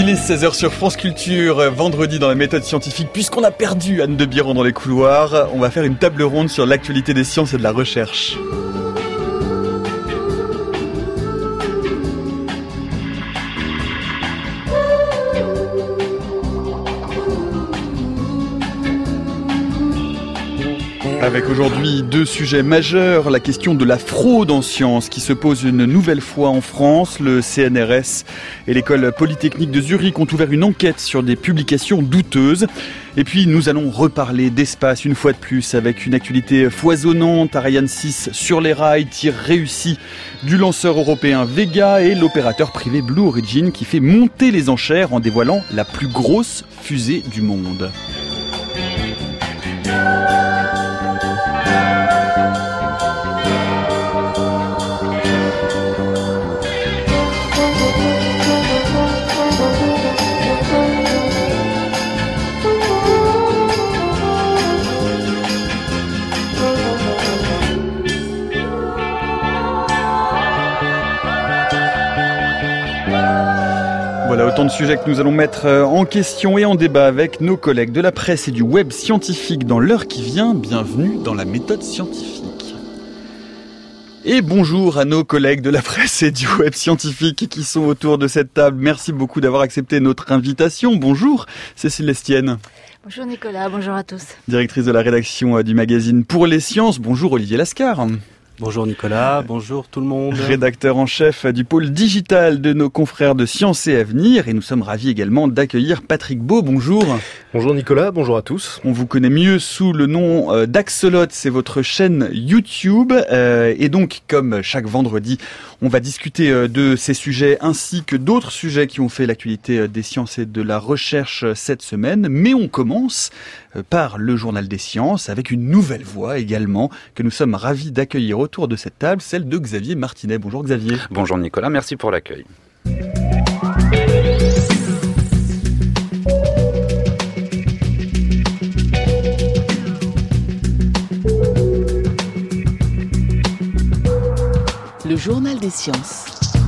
Il est 16h sur France Culture, vendredi dans la méthode scientifique. Puisqu'on a perdu Anne de Biran dans les couloirs, on va faire une table ronde sur l'actualité des sciences et de la recherche. Avec aujourd'hui deux sujets majeurs, la question de la fraude en sciences qui se pose une nouvelle fois en France. Le CNRS et l'école polytechnique de Zurich ont ouvert une enquête sur des publications douteuses. Et puis nous allons reparler d'espace une fois de plus avec une actualité foisonnante. Ariane 6 sur les rails, tir réussi du lanceur européen Vega et l'opérateur privé Blue Origin qui fait monter les enchères en dévoilant la plus grosse fusée du monde. Voilà autant de sujets que nous allons mettre en question et en débat avec nos collègues de la presse et du web scientifique dans l'heure qui vient. Bienvenue dans la méthode scientifique. Et bonjour à nos collègues de la presse et du web scientifique qui sont autour de cette table. Merci beaucoup d'avoir accepté notre invitation. Bonjour Cécile Lestienne. Bonjour Nicolas, bonjour à tous. Directrice de la rédaction du magazine Pour les Sciences. Bonjour Olivier Lascar. Bonjour Nicolas, bonjour tout le monde. Rédacteur en chef du pôle digital de nos confrères de Sciences et Avenir. Et nous sommes ravis également d'accueillir Patrick Beau. Bonjour. Bonjour Nicolas, bonjour à tous. On vous connaît mieux sous le nom d'Axolot, c'est votre chaîne YouTube. Et donc, comme chaque vendredi, on va discuter de ces sujets ainsi que d'autres sujets qui ont fait l'actualité des sciences et de la recherche cette semaine. Mais on commence par le Journal des Sciences avec une nouvelle voix également que nous sommes ravis d'accueillir autour de cette table, celle de Xavier Martinet. Bonjour Xavier. Bonjour Nicolas, merci pour l'accueil. Le Journal des Sciences.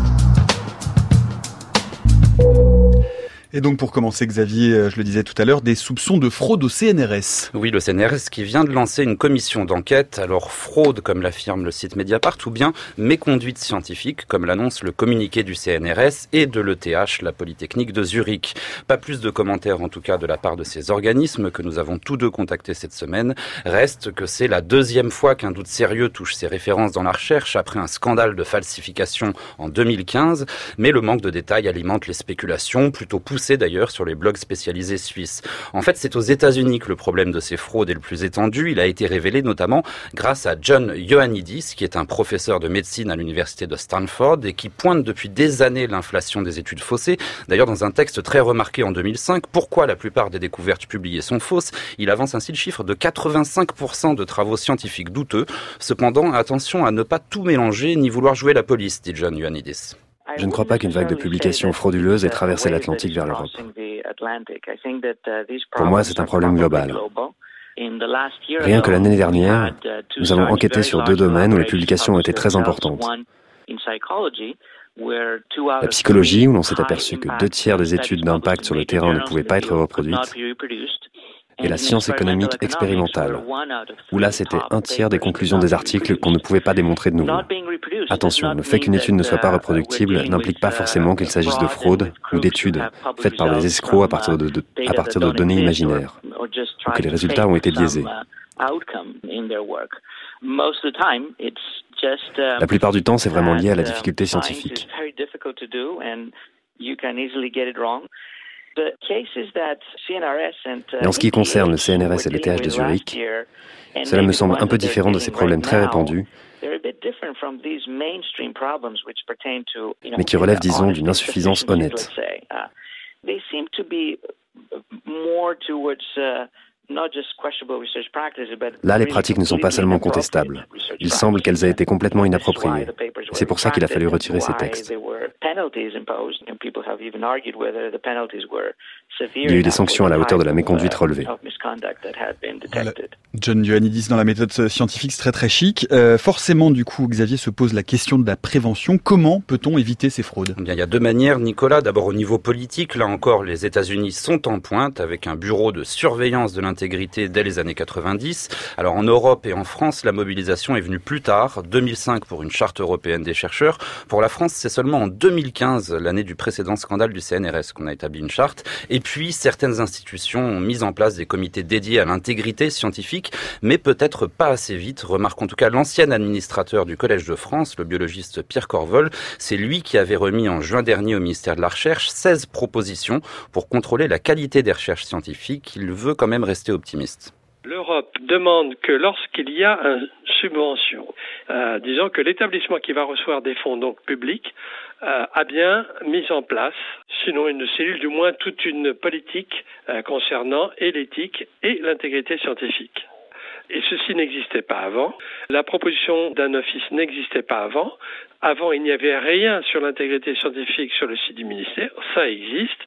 Et donc pour commencer Xavier, je le disais tout à l'heure, des soupçons de fraude au CNRS. Oui, le CNRS qui vient de lancer une commission d'enquête, alors fraude comme l'affirme le site Mediapart ou bien méconduite scientifique comme l'annonce le communiqué du CNRS et de l'ETH, la Polytechnique de Zurich. Pas plus de commentaires en tout cas de la part de ces organismes que nous avons tous deux contactés cette semaine. Reste que c'est la deuxième fois qu'un doute sérieux touche ces références dans la recherche après un scandale de falsification en 2015, mais le manque de détails alimente les spéculations, plutôt poussées d'ailleurs sur les blogs spécialisés suisses. En fait, c'est aux États-Unis que le problème de ces fraudes est le plus étendu. Il a été révélé notamment grâce à John Ioannidis, qui est un professeur de médecine à l'université de Stanford et qui pointe depuis des années l'inflation des études faussées. D'ailleurs, dans un texte très remarqué en 2005, pourquoi la plupart des découvertes publiées sont fausses, il avance ainsi le chiffre de 85% de travaux scientifiques douteux. Cependant, attention à ne pas tout mélanger ni vouloir jouer la police, dit John Ioannidis. Je ne crois pas qu'une vague de publications frauduleuses ait traversé l'Atlantique vers l'Europe. Pour moi, c'est un problème global. Rien que l'année dernière, nous avons enquêté sur deux domaines où les publications ont été très importantes. La psychologie, où l'on s'est aperçu que 2/3 des études d'impact sur le terrain ne pouvaient pas être reproduites, et la science économique expérimentale, où là c'était 1/3 des conclusions des articles qu'on ne pouvait pas démontrer de nouveau. Attention, le fait qu'une étude ne soit pas reproductible n'implique pas forcément qu'il s'agisse de fraude ou d'études faites par des escrocs à partir de données imaginaires, ou que les résultats ont été biaisés. La plupart du temps, c'est vraiment lié à la difficulté scientifique. Et en ce qui concerne le CNRS et l'ETH de Zurich, cela me semble un peu différent de ces problèmes très répandus, mais qui relèvent, disons, d'une insuffisance honnête. Là, les pratiques ne sont pas seulement contestables. Il semble qu'elles aient été complètement inappropriées. C'est pour ça qu'il a fallu retirer ces textes. Il y a eu des sanctions à la hauteur de la méconduite relevée. Voilà. John Ioannidis dans la méthode scientifique, c'est très très chic. Forcément, du coup, Xavier, se pose la question de la prévention. Comment peut-on éviter ces fraudes ? Bien, il y a deux manières, Nicolas. D'abord, au niveau politique, là encore, les États-Unis sont en pointe avec un bureau de surveillance de l'intégrité dès les années 90. Alors en Europe et en France, la mobilisation est venue plus tard, 2005 pour une charte européenne des chercheurs. Pour la France, c'est seulement en 2015, l'année du précédent scandale du CNRS, qu'on a établi une charte. Et puis, certaines institutions ont mis en place des comités dédiés à l'intégrité scientifique, mais peut-être pas assez vite. Remarque en tout cas l'ancien administrateur du Collège de France, le biologiste Pierre Corvol. C'est lui qui avait remis en juin dernier au ministère de la Recherche 16 propositions pour contrôler la qualité des recherches scientifiques. Il veut quand même rester optimiste. L'Europe demande que lorsqu'il y a une subvention, disons que l'établissement qui va recevoir des fonds donc publics a bien mis en place, sinon une cellule, du moins toute une politique concernant et l'éthique et l'intégrité scientifique. Et ceci n'existait pas avant. La proposition d'un office n'existait pas avant. Avant, il n'y avait rien sur l'intégrité scientifique sur le site du ministère. Ça existe.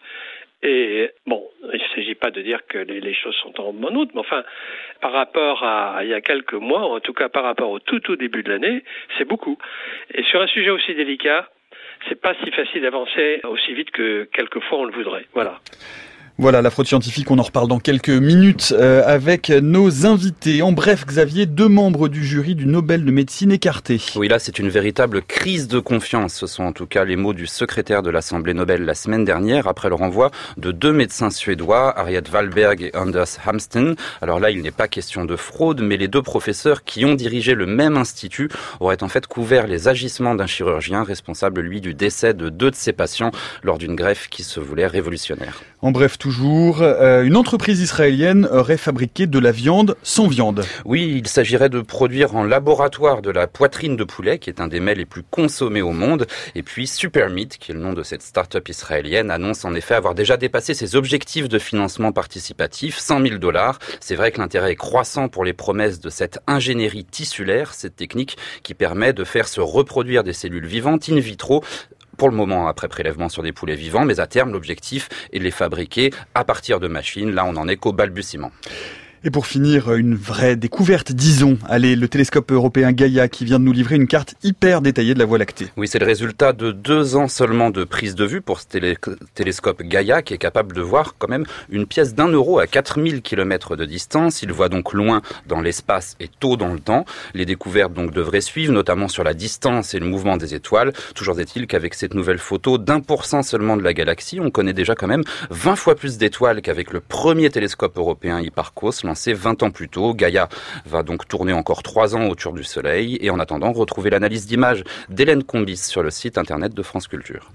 Et bon, il ne s'agit pas de dire que les choses sont en bonne route, mais enfin, par rapport à il y a quelques mois, en tout cas par rapport au tout début de l'année, c'est beaucoup. Et sur un sujet aussi délicat, c'est pas si facile d'avancer aussi vite que quelquefois on le voudrait. Voilà. Voilà, la fraude scientifique, on en reparle dans quelques minutes avec nos invités. En bref, Xavier, 2 membres du jury du Nobel de médecine écartés. Oui, là, c'est une véritable crise de confiance. Ce sont en tout cas les mots du secrétaire de l'Assemblée Nobel la semaine dernière, après le renvoi de 2 médecins suédois, Harriet Wallberg et Anders Hamsten. Alors là, il n'est pas question de fraude, mais les 2 professeurs qui ont dirigé le même institut auraient en fait couvert les agissements d'un chirurgien responsable, lui, du décès de 2 de ses patients lors d'une greffe qui se voulait révolutionnaire. En bref, toujours, une entreprise israélienne aurait fabriqué de la viande sans viande. Oui, il s'agirait de produire en laboratoire de la poitrine de poulet, qui est un des mets les plus consommés au monde. Et puis Supermeat, qui est le nom de cette start-up israélienne, annonce en effet avoir déjà dépassé ses objectifs de financement participatif, $100 000. C'est vrai que l'intérêt est croissant pour les promesses de cette ingénierie tissulaire, cette technique qui permet de faire se reproduire des cellules vivantes in vitro, pour le moment après prélèvement sur des poulets vivants, mais à terme, l'objectif est de les fabriquer à partir de machines. Là, on en est qu'au balbutiement. Et pour finir, une vraie découverte, disons. Allez, le télescope européen Gaia qui vient de nous livrer une carte hyper détaillée de la Voie lactée. Oui, c'est le résultat de 2 ans seulement de prise de vue pour ce télescope Gaia qui est capable de voir quand même une pièce d'1 euro à 4000 km de distance. Il voit donc loin dans l'espace et tôt dans le temps. Les découvertes donc devraient suivre, notamment sur la distance et le mouvement des étoiles. Toujours est-il qu'avec cette nouvelle photo d'1% seulement de la galaxie, on connaît déjà quand même 20 fois plus d'étoiles qu'avec le premier télescope européen Hipparcos, lancé 20 ans plus tôt. Gaia va donc tourner encore 3 ans autour du Soleil. Et en attendant, retrouvez l'analyse d'images d'Hélène Combis sur le site internet de France Culture.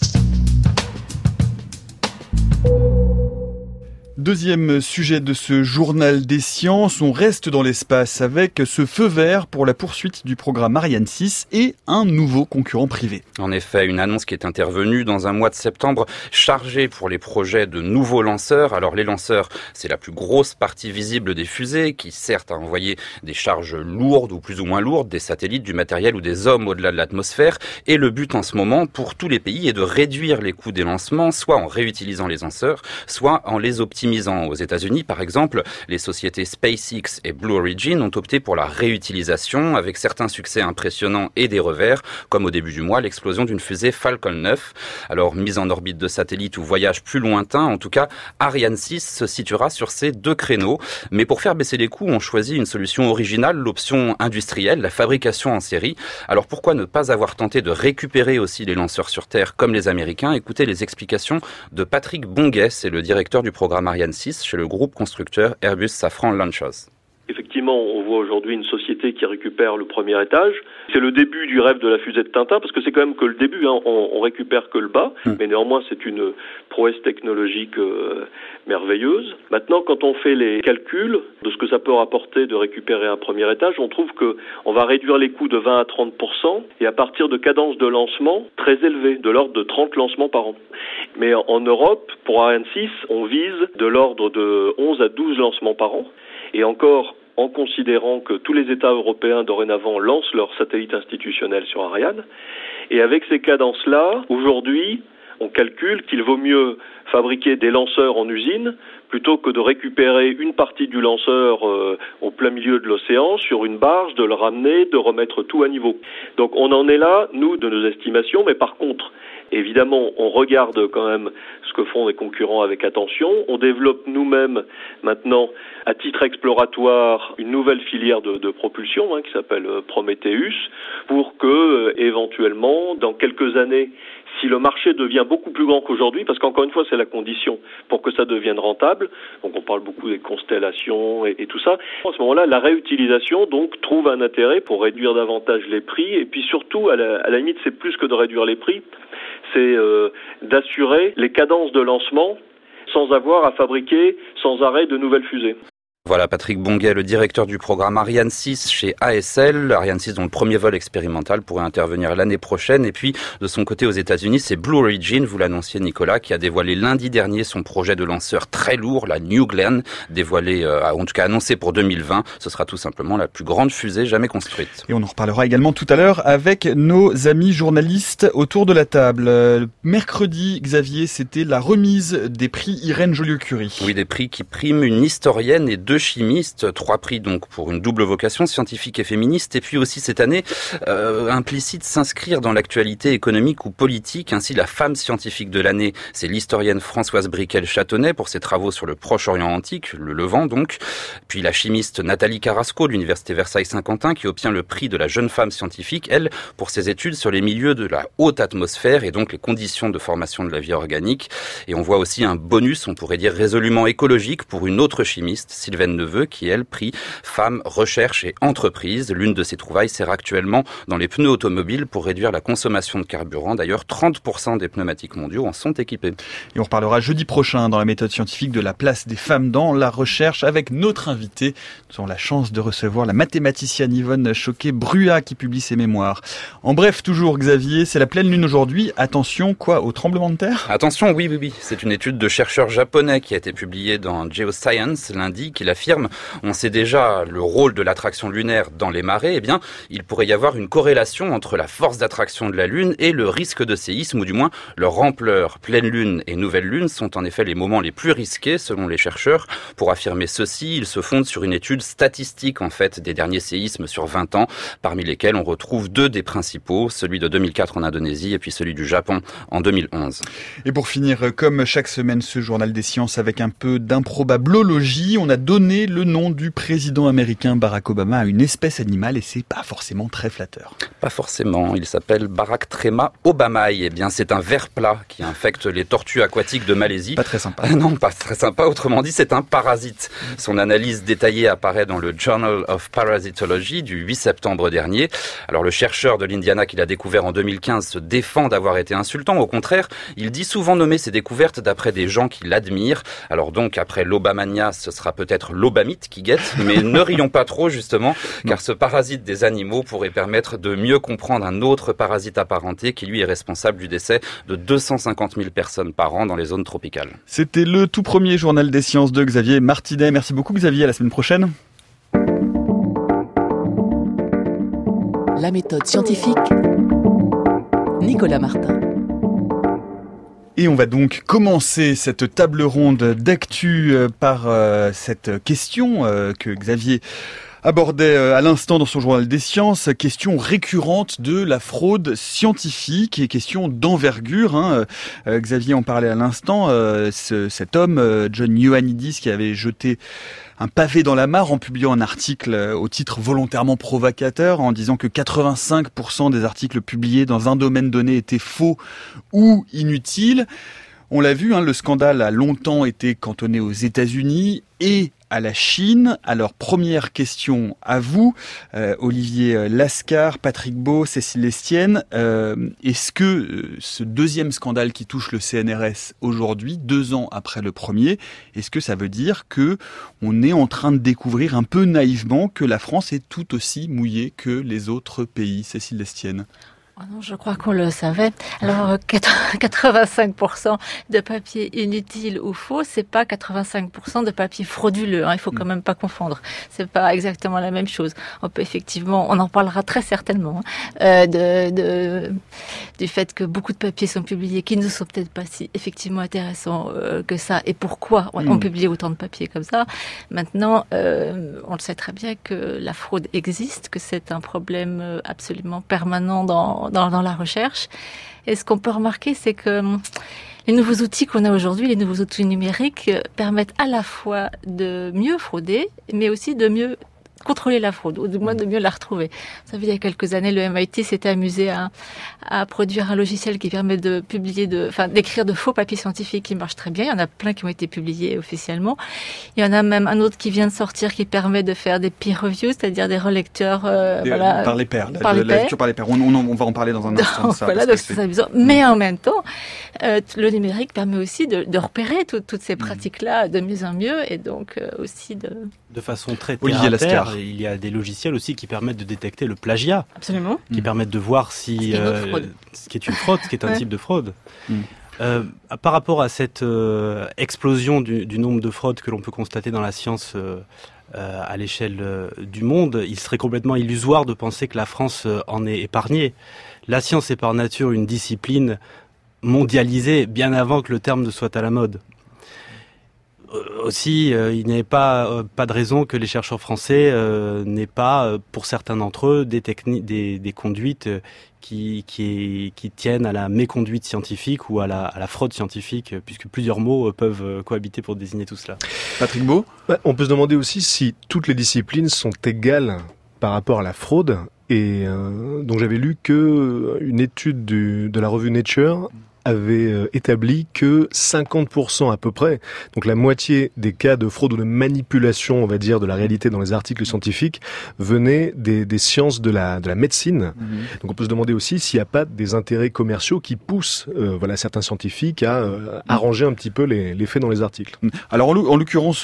Deuxième sujet de ce journal des sciences, on reste dans l'espace avec ce feu vert pour la poursuite du programme Ariane 6 et un nouveau concurrent privé. En effet, une annonce qui est intervenue dans un mois de septembre chargé pour les projets de nouveaux lanceurs. Alors les lanceurs, c'est la plus grosse partie visible des fusées qui certes a envoyé des charges lourdes ou plus ou moins lourdes, des satellites, du matériel ou des hommes au-delà de l'atmosphère. Et le but en ce moment pour tous les pays est de réduire les coûts des lancements, soit en réutilisant les lanceurs, soit en les optimisant. Aux États-Unis, par exemple, les sociétés SpaceX et Blue Origin ont opté pour la réutilisation avec certains succès impressionnants et des revers, comme au début du mois, l'explosion d'une fusée Falcon 9. Alors, mise en orbite de satellite ou voyage plus lointain, en tout cas, Ariane 6 se situera sur ces 2 créneaux. Mais pour faire baisser les coûts, on choisit une solution originale, l'option industrielle, la fabrication en série. Alors, pourquoi ne pas avoir tenté de récupérer aussi les lanceurs sur Terre comme les Américains ? Écoutez les explications de Patrick Bonguet, c'est le directeur du programme Ariane 6 chez le groupe constructeur Airbus Safran Lanchos. Effectivement, on voit aujourd'hui une société qui récupère le premier étage. C'est le début du rêve de la fusée de Tintin, parce que c'est quand même que le début, hein. On récupère que le bas, mais néanmoins c'est une prouesse technologique merveilleuse. Maintenant, quand on fait les calculs de ce que ça peut rapporter de récupérer un premier étage, on trouve que on va réduire les coûts de 20 à 30%, et à partir de cadences de lancement très élevées, de l'ordre de 30 lancements par an. Mais en Europe, pour Ariane 6, on vise de l'ordre de 11 à 12 lancements par an. Et encore, en considérant que tous les États européens dorénavant lancent leurs satellites institutionnels sur Ariane. Et avec ces cadences-là, aujourd'hui, on calcule qu'il vaut mieux fabriquer des lanceurs en usine plutôt que de récupérer une partie du lanceur au plein milieu de l'océan sur une barge, de le ramener, de remettre tout à niveau. Donc on en est là, nous, de nos estimations, mais par contre, évidemment, on regarde quand même ce que font les concurrents avec attention. On développe nous-mêmes maintenant, à titre exploratoire, une nouvelle filière de propulsion qui s'appelle Prometheus, pour que, éventuellement, dans quelques années, si le marché devient beaucoup plus grand qu'aujourd'hui, parce qu'encore une fois, c'est la condition pour que ça devienne rentable, donc on parle beaucoup des constellations et tout ça, à ce moment-là, la réutilisation donc trouve un intérêt pour réduire davantage les prix, et puis surtout, à la limite, c'est plus que de réduire les prix, c'est d'assurer les cadences de lancement sans avoir à fabriquer sans arrêt de nouvelles fusées. Voilà Patrick Bonguet, le directeur du programme Ariane 6 chez ASL. Ariane 6 dont le premier vol expérimental pourrait intervenir l'année prochaine. Et puis, de son côté aux États-Unis, c'est Blue Origin, vous l'annonciez Nicolas, qui a dévoilé lundi dernier son projet de lanceur très lourd, la New Glenn, dévoilé, en tout cas annoncé pour 2020. Ce sera tout simplement la plus grande fusée jamais construite. Et on en reparlera également tout à l'heure avec nos amis journalistes autour de la table. Mercredi, Xavier, c'était la remise des prix Irène Joliot-Curie. Oui, des prix qui priment une historienne et 2 chimistes, 3 prix donc pour une double vocation scientifique et féministe, et puis aussi cette année implicite s'inscrire dans l'actualité économique ou politique. Ainsi, la femme scientifique de l'année, c'est l'historienne Françoise Briquel-Châtenay pour ses travaux sur le Proche-Orient antique, le Levant donc. Puis la chimiste Nathalie Carrasco de l'université Versailles-Saint-Quentin qui obtient le prix de la jeune femme scientifique, elle, pour ses études sur les milieux de la haute atmosphère et donc les conditions de formation de la vie organique. Et on voit aussi un bonus, on pourrait dire résolument écologique, pour une autre chimiste, Sylvaine Neveu, qui elle prie Femmes, Recherche et Entreprise. L'une de ses trouvailles sert actuellement dans les pneus automobiles pour réduire la consommation de carburant. D'ailleurs, 30% des pneumatiques mondiaux en sont équipés. Et on reparlera jeudi prochain dans la méthode scientifique de la place des femmes dans la recherche avec notre invité. Nous avons la chance de recevoir la mathématicienne Yvonne Choquet-Bruat qui publie ses mémoires. En bref, toujours Xavier, c'est la pleine lune aujourd'hui. Attention, quoi, au tremblement de terre ? Attention, oui. C'est une étude de chercheurs japonais qui a été publiée dans Geoscience lundi qui affirme, on sait déjà le rôle de l'attraction lunaire dans les marées, eh bien, il pourrait y avoir une corrélation entre la force d'attraction de la Lune et le risque de séisme, ou du moins leur ampleur. Pleine Lune et nouvelle Lune sont en effet les moments les plus risqués, selon les chercheurs. Pour affirmer ceci, ils se fondent sur une étude statistique, en fait, des derniers séismes sur 20 ans, parmi lesquels on retrouve 2 des principaux, celui de 2004 en Indonésie et puis celui du Japon en 2011. Et pour finir, comme chaque semaine, ce journal des sciences avec un peu d'improbabiliologie, on a donné le nom du président américain Barack Obama à une espèce animale et c'est pas forcément très flatteur. Pas forcément, il s'appelle Baracktrema obamai. Eh bien, c'est un ver plat qui infecte les tortues aquatiques de Malaisie. Pas très sympa. Non, pas très sympa. Autrement dit, c'est un parasite. Son analyse détaillée apparaît dans le Journal of Parasitology du 8 septembre dernier. Alors, le chercheur de l'Indiana qui l'a découvert en 2015 se défend d'avoir été insultant. Au contraire, il dit souvent nommer ses découvertes d'après des gens qui l'admirent. Alors donc, après l'Obamania, ce sera peut-être l'Obamite qui guette, mais ne rions pas trop justement, car ce parasite des animaux pourrait permettre de mieux comprendre un autre parasite apparenté qui lui est responsable du décès de 250 000 personnes par an dans les zones tropicales. C'était le tout premier journal des sciences de Xavier Martinet. Merci beaucoup Xavier, à la semaine prochaine. La méthode scientifique, Nicolas Martin. Et on va donc commencer cette table ronde d'actu par cette question que Xavier abordait à l'instant dans son journal des sciences, question récurrente de la fraude scientifique et question d'envergure. Xavier en parlait à l'instant, cet homme, John Ioannidis, qui avait jeté un pavé dans la mare en publiant un article au titre volontairement provocateur en disant que 85% des articles publiés dans un domaine donné étaient faux ou inutiles. On l'a vu, le scandale a longtemps été cantonné aux États-Unis et à la Chine. Alors, première question à vous, Olivier Lascar, Patrick Beau, Cécile Lestienne. Est-ce que ce deuxième scandale qui touche le CNRS aujourd'hui, 2 ans après le premier, est-ce que ça veut dire que on est en train de découvrir un peu naïvement que la France est tout aussi mouillée que les autres pays? Cécile Lestienne. Oh non, je crois qu'on le savait. Alors, 85% de papier inutile ou faux, c'est pas 85% de papier frauduleux. Il faut quand même pas confondre. C'est pas exactement la même chose. On peut effectivement, on en parlera très certainement, du fait que beaucoup de papiers sont publiés qui ne sont peut-être pas si effectivement intéressants que ça. Et pourquoi on publie autant de papiers comme ça? Maintenant, on le sait très bien que la fraude existe, que c'est un problème absolument permanent dans la recherche. Et ce qu'on peut remarquer, c'est que les nouveaux outils qu'on a aujourd'hui, les nouveaux outils numériques, permettent à la fois de mieux frauder, mais aussi de mieux contrôler la fraude, ou du moins de mieux la retrouver. Vous savez, il y a quelques années, le MIT s'était amusé à produire un logiciel qui permet de d'écrire de faux papiers scientifiques qui marchent très bien. Il y en a plein qui ont été publiés officiellement. Il y en a même un autre qui vient de sortir qui permet de faire des peer reviews, c'est-à-dire des relecteurs par les pairs, la lecture par les pairs. On va en parler dans un instant. Donc, donc c'est amusant. Mais en même temps, le numérique permet aussi de repérer toutes ces pratiques-là de mieux en mieux, et donc aussi de façon très terre-à-terre. Il y a des logiciels aussi qui permettent de détecter le plagiat. Absolument. Qui permettent de voir ce qui est une fraude, ce qui est un type de fraude. Par rapport à cette explosion du nombre de fraudes que l'on peut constater dans la science à l'échelle du monde, il serait complètement illusoire de penser que la France en est épargnée. La science est par nature une discipline mondialisée bien avant que le terme ne soit à la mode. Aussi, il n'y avait pas de raison que les chercheurs français n'aient pas, pour certains d'entre eux, des conduites qui tiennent à la méconduite scientifique ou à la fraude scientifique, puisque plusieurs mots peuvent cohabiter pour désigner tout cela. Patrick Beau ? On peut se demander aussi si toutes les disciplines sont égales par rapport à la fraude. Et donc j'avais lu qu'une étude de la revue Nature avait établi que 50% à peu près, donc la moitié des cas de fraude ou de manipulation, on va dire, de la réalité dans les articles scientifiques, venaient des sciences de la médecine. Donc on peut se demander aussi s'il n'y a pas des intérêts commerciaux qui poussent certains scientifiques à arranger un petit peu les faits dans les articles. Alors en l'occurrence,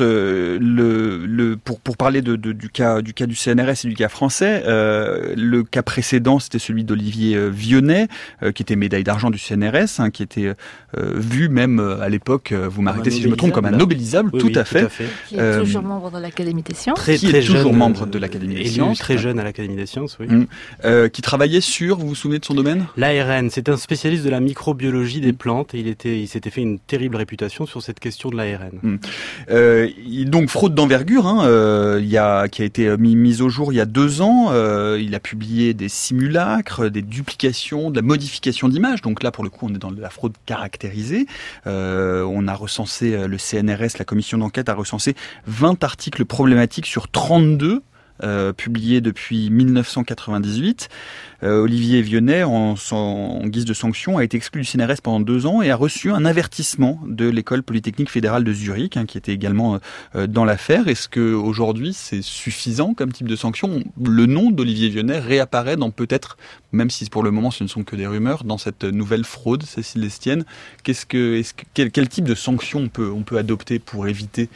pour parler du cas du CNRS et du cas français, le cas précédent, c'était celui d'Olivier Vionnet, qui était médaille d'argent du CNRS, qui était vu même à l'époque, vous m'arrêtez si je me trompe, comme un Nobelisable, tout à fait. Qui est toujours membre de l'Académie des Sciences. Toujours membre de l'Académie des Sciences. Très jeune à l'Académie des Sciences, oui. Qui travaillait sur, vous vous souvenez de son domaine ? L'ARN. C'est un spécialiste de la microbiologie des plantes et il s'était fait une terrible réputation sur cette question de l'ARN. Donc fraude d'envergure, qui a été mise au jour il y a 2 ans. Il a publié des simulacres, des duplications, de la modification d'images. Donc là, pour le coup, on est dans la fraude caractérisée. On a recensé, le CNRS, la commission d'enquête a recensé 20 articles problématiques sur 32 publiés depuis 1998. Olivier Vionnet, en guise de sanction, a été exclu du CNRS pendant 2 ans et a reçu un avertissement de l'école polytechnique fédérale de Zurich, qui était également dans l'affaire. Est-ce que aujourd'hui c'est suffisant comme type de sanction ? Le nom d'Olivier Vionnet réapparaît dans peut-être, même si pour le moment ce ne sont que des rumeurs, dans cette nouvelle fraude, Cécile Lestienne. Quel type de sanction on peut adopter pour éviter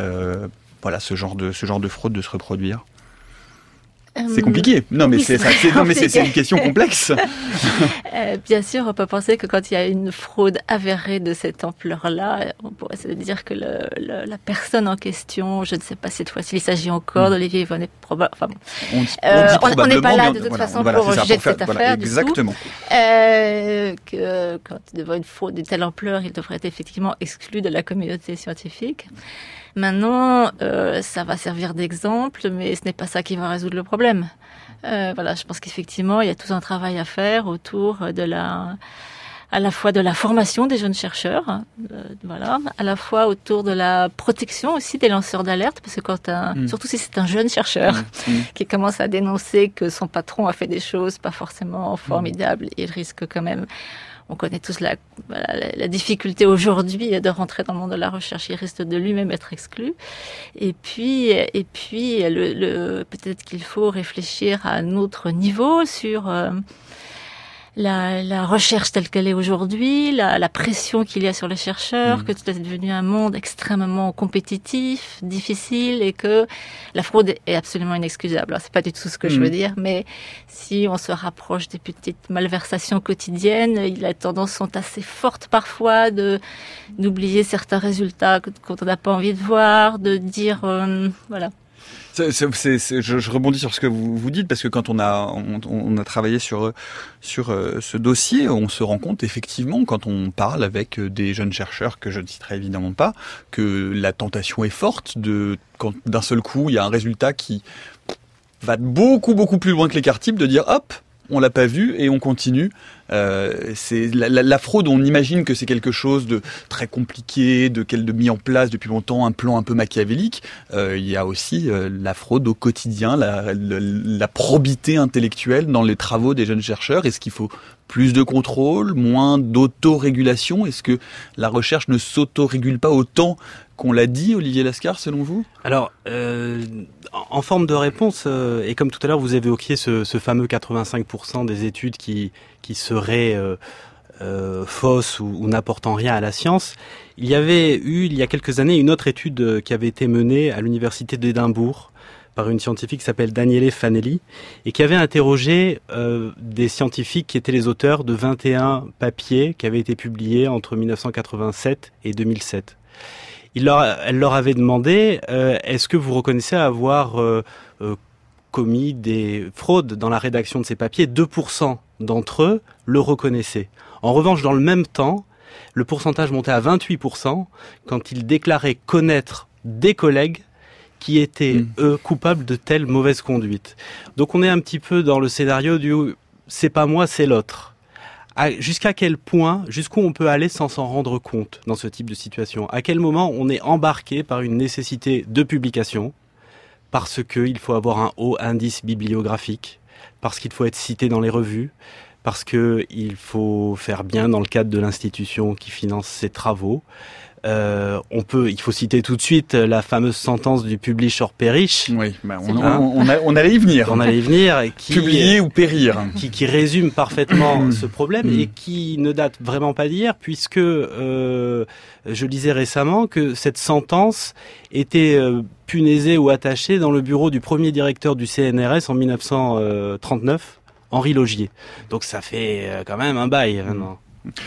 ce genre de fraude de se reproduire ? C'est compliqué. Non, mais c'est une question complexe. Bien sûr, on peut penser que quand il y a une fraude avérée de cette ampleur-là, on pourrait se dire que la personne en question, je ne sais pas cette fois-il s'il encore d'Olivier Vionnet, on n'est pas là de toute façon pour juger de cette affaire. Exactement. Que quand devant une fraude de telle ampleur, il devrait être effectivement exclu de la communauté scientifique. Maintenant, ça va servir d'exemple, mais ce n'est pas ça qui va résoudre le problème. Je pense qu'effectivement, il y a tout un travail à faire autour à la fois de la formation des jeunes chercheurs, à la fois autour de la protection aussi des lanceurs d'alerte, parce que surtout si c'est un jeune chercheur qui commence à dénoncer que son patron a fait des choses pas forcément formidables, il risque quand même. On connaît tous la difficulté aujourd'hui de rentrer dans le monde de la recherche. Il risque de lui-même être exclu. Et puis, peut-être qu'il faut réfléchir à un autre niveau sur la recherche telle qu'elle est aujourd'hui, la pression qu'il y a sur les chercheurs, que c'est devenu un monde extrêmement compétitif, difficile, et que la fraude est absolument inexcusable. Alors, c'est pas du tout ce que je veux dire, mais si on se rapproche des petites malversations quotidiennes, les tendances sont assez fortes parfois d'oublier certains résultats qu'on n'a pas envie de voir, de dire voilà. Je rebondis sur ce que vous dites, parce que quand on a travaillé sur ce dossier, on se rend compte effectivement, quand on parle avec des jeunes chercheurs que je ne citerai évidemment pas, que la tentation est forte quand d'un seul coup il y a un résultat qui va beaucoup plus loin que l'écart type, de dire hop, on l'a pas vu et on continue. C'est la fraude, on imagine que c'est quelque chose de très compliqué, de mis en place depuis longtemps, un plan un peu machiavélique. Il y a aussi la fraude au quotidien, la probité intellectuelle dans les travaux des jeunes chercheurs. Est-ce qu'il faut plus de contrôle, moins d'autorégulation? Est-ce que la recherche ne s'autorégule pas autant qu'on l'a dit, Olivier Lascar, selon vous? Alors, en forme de réponse, et comme tout à l'heure vous évoquiez ce fameux 85% des études qui seraient fausses ou n'apportant rien à la science, il y avait eu, il y a quelques années, une autre étude qui avait été menée à l'université d'Édimbourg par une scientifique qui s'appelle Daniele Fanelli, et qui avait interrogé des scientifiques qui étaient les auteurs de 21 papiers qui avaient été publiés entre 1987 et 2007. Elle leur avait demandé est-ce que vous reconnaissez avoir commis des fraudes dans la rédaction de ces papiers? 2% d'entre eux le reconnaissaient. En revanche, dans le même temps, le pourcentage montait à 28% quand ils déclaraient connaître des collègues qui étaient, eux, coupables de telle mauvaise conduite. Donc on est un petit peu dans le scénario du « c'est pas moi, c'est l'autre ». Jusqu'à quel point, jusqu'où on peut aller sans s'en rendre compte dans ce type de situation? À quel moment on est embarqué par une nécessité de publication, parce qu'il faut avoir un haut indice bibliographique, parce qu'il faut être cité dans les revues, parce qu'il faut faire bien dans le cadre de l'institution qui finance ses travaux. Il faut citer tout de suite la fameuse sentence du publish or perish. Oui, on allait y venir. On allait y venir. Publier ou périr. Qui résume parfaitement ce problème et qui ne date vraiment pas d'hier, puisque je lisais récemment que cette sentence était punaisée ou attachée dans le bureau du premier directeur du CNRS en 1939, Henri Logier. Donc ça fait quand même un bail maintenant.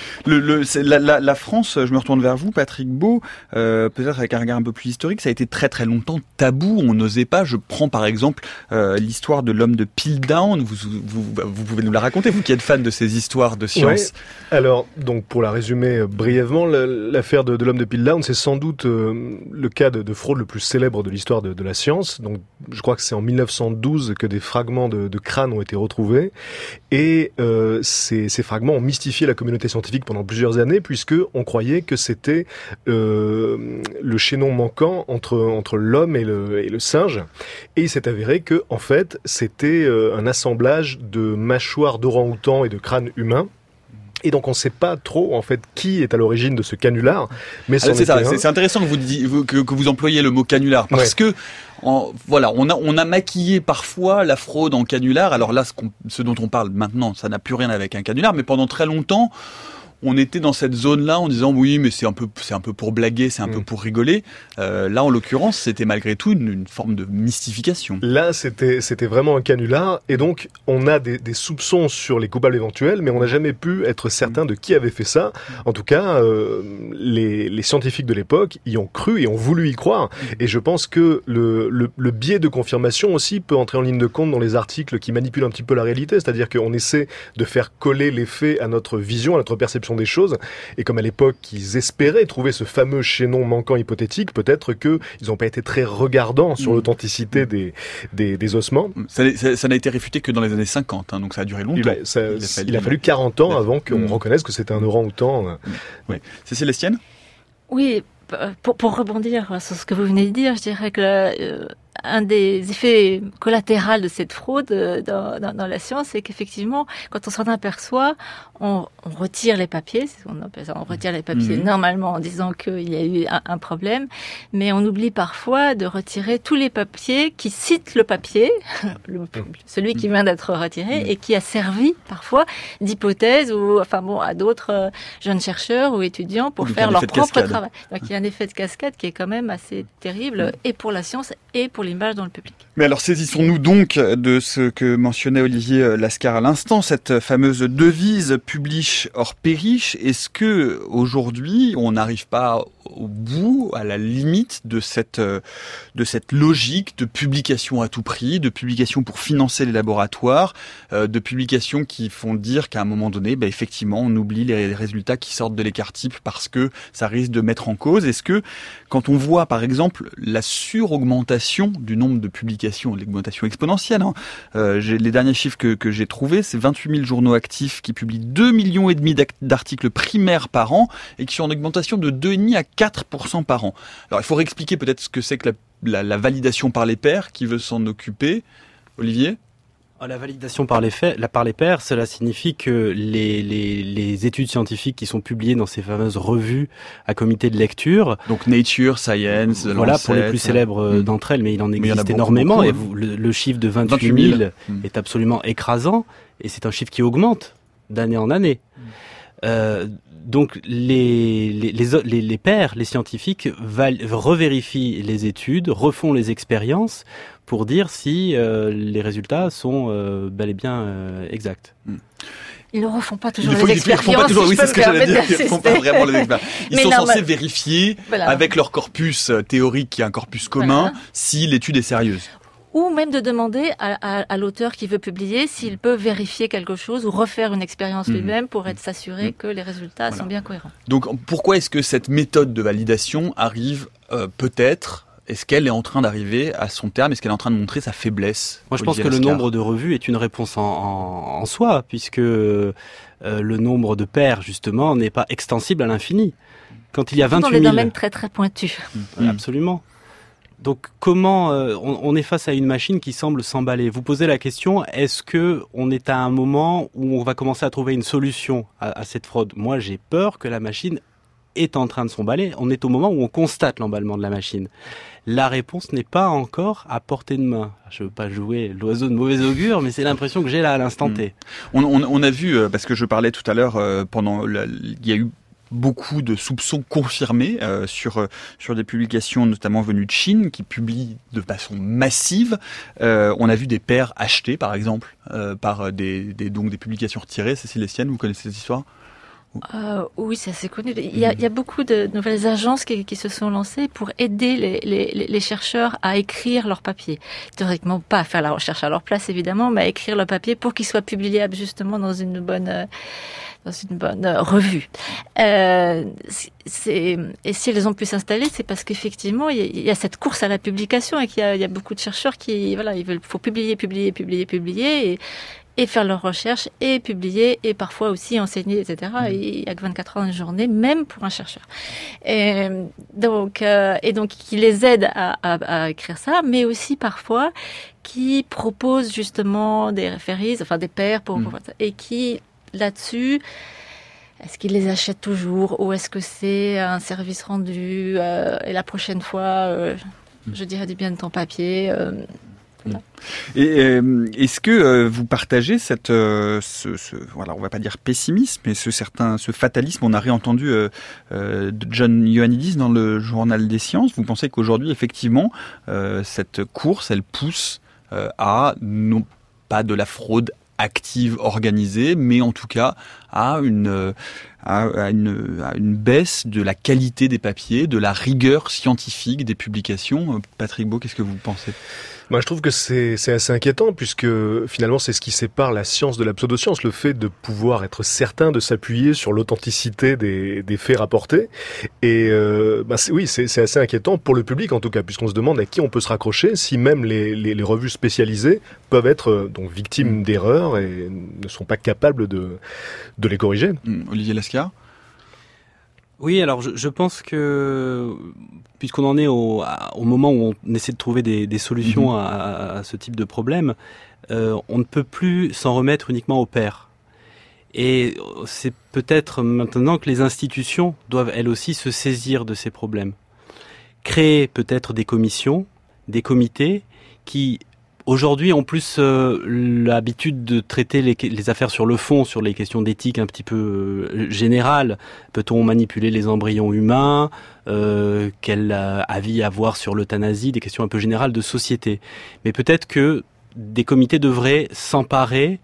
La France, je me retourne vers vous, Patrick Beau, peut-être avec un regard un peu plus historique, ça a été très très longtemps tabou, on n'osait pas. Je prends par exemple l'histoire de l'homme de Piltdown, vous pouvez nous la raconter, vous qui êtes fan de ces histoires de science. Ouais. Alors, donc pour la résumer brièvement, l'affaire de l'homme de Piltdown, c'est sans doute le cas de fraude le plus célèbre de l'histoire de la science. Donc, je crois que c'est en 1912 que des fragments de crâne ont été retrouvés, et ces fragments ont mystifié la communauté scientifique pendant plusieurs années, puisque on croyait que c'était le chaînon manquant entre l'homme et le singe, et il s'est avéré que en fait c'était un assemblage de mâchoires d'orang-outan et de crânes humains. Et donc on ne sait pas trop en fait qui est à l'origine de ce canular, mais c'est intéressant que vous employiez le mot canular, parce que on a maquillé parfois la fraude en canular. Alors là, ce dont on parle maintenant, ça n'a plus rien avec un canular, mais pendant très longtemps, on était dans cette zone-là en disant oui, mais c'est un peu pour blaguer, c'est un peu pour rigoler. Là, en l'occurrence, c'était malgré tout une forme de mystification. Là, c'était vraiment un canular, et donc on a des soupçons sur les coupables éventuels, mais on n'a jamais pu être certain de qui avait fait ça. En tout cas, les scientifiques de l'époque y ont cru et ont voulu y croire. Et je pense que le biais de confirmation aussi peut entrer en ligne de compte dans les articles qui manipulent un petit peu la réalité, c'est-à-dire qu'on essaie de faire coller les faits à notre vision, à notre perception des choses, et comme à l'époque ils espéraient trouver ce fameux chaînon manquant hypothétique, peut-être qu'ils n'ont pas été très regardants sur l'authenticité des ossements. Ça n'a été réfuté que dans les années 50, donc ça a duré longtemps. Il a fallu 40 ans avant qu'on reconnaisse que c'était un orang-outan. C'est Célestienne ? Oui, pour rebondir sur ce que vous venez de dire, je dirais que un des effets collatéraux de cette fraude dans la science, c'est qu'effectivement, quand on s'en aperçoit, on retire les papiers, c'est ce qu'on appelle ça, on retire les papiers normalement en disant qu'il y a eu un problème, mais on oublie parfois de retirer tous les papiers qui citent le papier, celui qui vient d'être retiré et qui a servi parfois d'hypothèse ou à d'autres jeunes chercheurs ou étudiants pour faire leur propre travail. Donc il y a un effet de cascade qui est quand même assez terrible et pour la science et pour l'image dans le public. Mais alors saisissons-nous donc de ce que mentionnait Olivier Lascar à l'instant, cette fameuse devise publish or perish. Est-ce que aujourd'hui on n'arrive pas au bout, à la limite de cette logique de publication à tout prix, de publication pour financer les laboratoires, de publications qui font dire qu'à un moment donné, effectivement, on oublie les résultats qui sortent de l'écart type parce que ça risque de mettre en cause. Est-ce que quand on voit par exemple la suraugmentation du nombre de publications, l'augmentation exponentielle, les derniers chiffres que j'ai trouvés, c'est 28 000 journaux actifs qui publient 2,5 millions d'articles primaires par an et qui sont en augmentation de 2,5 à 4% par an. Alors il faut réexpliquer peut-être ce que c'est que la validation par les pairs. Qui veut s'en occuper? Olivier? La validation par les pairs, cela signifie que les études scientifiques qui sont publiées dans ces fameuses revues à comité de lecture, donc Nature, Science, voilà Lancet, pour les plus célèbres d'entre elles, mais il en existe énormément. Et le chiffre de 28 000 est absolument écrasant, et c'est un chiffre qui augmente d'année en année. Donc les pairs, les scientifiques revérifient les études, refont les expériences pour dire si les résultats sont bel et bien exacts. Ils ne refont pas toujours les expériences. Ils ne font pas toujours, oui, c'est ce que j'allais dire. Ils ne font pas vraiment les expériences. Ils sont censés vérifier avec leur corpus théorique, qui est un corpus commun, si l'étude est sérieuse. Ou même de demander à l'auteur qui veut publier s'il peut vérifier quelque chose ou refaire une expérience lui-même pour s'assurer que les résultats sont bien cohérents. Donc pourquoi est-ce que cette méthode de validation arrive peut-être, est-ce qu'elle est en train d'arriver à son terme, est-ce qu'elle est en train de montrer sa faiblesse? Moi je pense que le nombre de revues est une réponse en soi, puisque le nombre de pairs justement n'est pas extensible à l'infini. Quand il y a 28 000... Dans des domaines très très pointus. Absolument. Donc comment on est face à une machine qui semble s'emballer? Vous posez la question, est-ce que on est à un moment où on va commencer à trouver une solution à cette fraude? Moi j'ai peur que la machine est en train de s'emballer. On est au moment où on constate l'emballement de la machine. La réponse n'est pas encore à portée de main. Je veux pas jouer l'oiseau de mauvais augure, mais c'est l'impression que j'ai là à l'instant T. On a vu, parce que je parlais tout à l'heure, il y a eu beaucoup de soupçons confirmés sur des publications notamment venues de Chine qui publient de façon massive. On a vu des pairs achetés par exemple par des publications retirées. Cécile Estienne, vous connaissez cette histoire? Oui, c'est assez connu. Il y a beaucoup de nouvelles agences qui se sont lancées pour aider les chercheurs à écrire leurs papiers. Théoriquement, pas à faire la recherche à leur place évidemment, mais à écrire leur papier pour qu'ils soient publiables justement dans une bonne revue. Et si elles ont pu s'installer, c'est parce qu'effectivement, il y a cette course à la publication et qu'il y a beaucoup de chercheurs qui, faut publier et faire leurs recherches et publier et parfois aussi enseigner, etc. Et il y a que 24 heures dans une journée, même pour un chercheur. Et donc, qui les aident à écrire ça, mais aussi parfois qui proposent justement des références, des pairs et qui là-dessus, est-ce qu'ils les achètent toujours ou est-ce que c'est un service rendu et la prochaine fois, je dirais du bien de ton papier. Et est-ce que vous partagez on va pas dire pessimisme, mais ce fatalisme? On a réentendu John Ioannidis dans le Journal des Sciences. Vous pensez qu'aujourd'hui, effectivement, cette course, elle pousse à non pas de la fraude active, organisée, mais en tout cas à une baisse de la qualité des papiers, de la rigueur scientifique des publications. Patrick Beau, qu'est-ce que vous pensez? Moi, je trouve que c'est assez inquiétant puisque finalement c'est ce qui sépare la science de la pseudoscience, le fait de pouvoir être certain de s'appuyer sur l'authenticité des faits rapportés. Et c'est assez inquiétant pour le public en tout cas, puisqu'on se demande à qui on peut se raccrocher si même les revues spécialisées peuvent être donc victimes d'erreurs et ne sont pas capables de les corriger. Olivier Lascar? Oui, alors je pense que puisqu'on en est au moment où on essaie de trouver des solutions à ce type de problème, on ne peut plus s'en remettre uniquement aux pairs. Et c'est peut-être maintenant que les institutions doivent elles aussi se saisir de ces problèmes. Créer peut-être des commissions, des comités qui aujourd'hui ont plus l'habitude de traiter les affaires sur le fond, sur les questions d'éthique un petit peu générales. Peut-on manipuler les embryons humains ? Quel avis avoir sur l'euthanasie ? Des questions un peu générales de société. Mais peut-être que des comités devraient s'emparer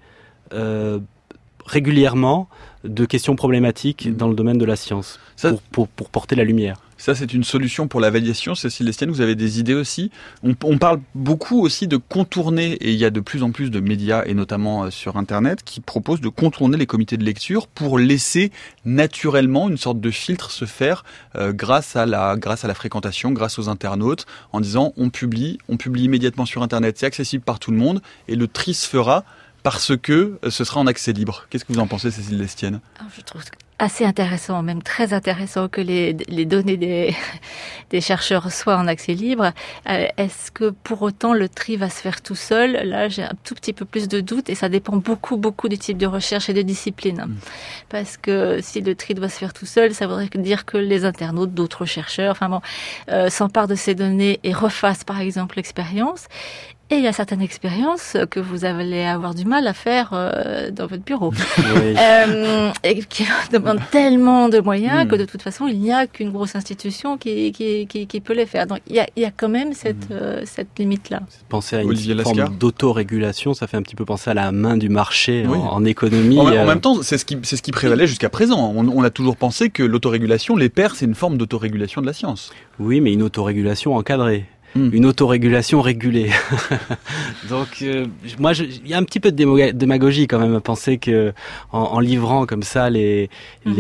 régulièrement de questions problématiques dans le domaine de la science, pour porter la lumière. Ça, c'est une solution pour la validation. Cécile Lestienne, vous avez des idées aussi ? On parle beaucoup aussi de contourner, et il y a de plus en plus de médias, et notamment sur Internet, qui proposent de contourner les comités de lecture pour laisser naturellement une sorte de filtre se faire grâce à la fréquentation, grâce aux internautes, en disant on publie immédiatement sur Internet, c'est accessible par tout le monde, et le tri se fera parce que ce sera en accès libre. Qu'est-ce que vous en pensez, Cécile Lestienne ? Je trouve assez intéressant, même très intéressant, que les données des chercheurs soient en accès libre. Est-ce que pour autant le tri va se faire tout seul ? Là, j'ai un tout petit peu plus de doutes, et ça dépend beaucoup du type de recherche et de discipline. Parce que si le tri doit se faire tout seul, ça voudrait dire que les internautes, d'autres chercheurs, s'emparent de ces données et refassent par exemple l'expérience. Et il y a certaines expériences que vous allez avoir du mal à faire dans votre bureau. Et qui demandent tellement de moyens que de toute façon, il n'y a qu'une grosse institution qui peut les faire. Donc il y a quand même cette limite-là. Penser à une forme d'autorégulation, ça fait un petit peu penser à la main du marché en économie. En même temps, c'est ce qui prévalait jusqu'à présent. On a toujours pensé que l'autorégulation, les pairs, c'est une forme d'autorégulation de la science. Oui, mais une autorégulation encadrée. Une autorégulation régulée. Donc, il y a un petit peu de démagogie quand même à penser que en livrant comme ça les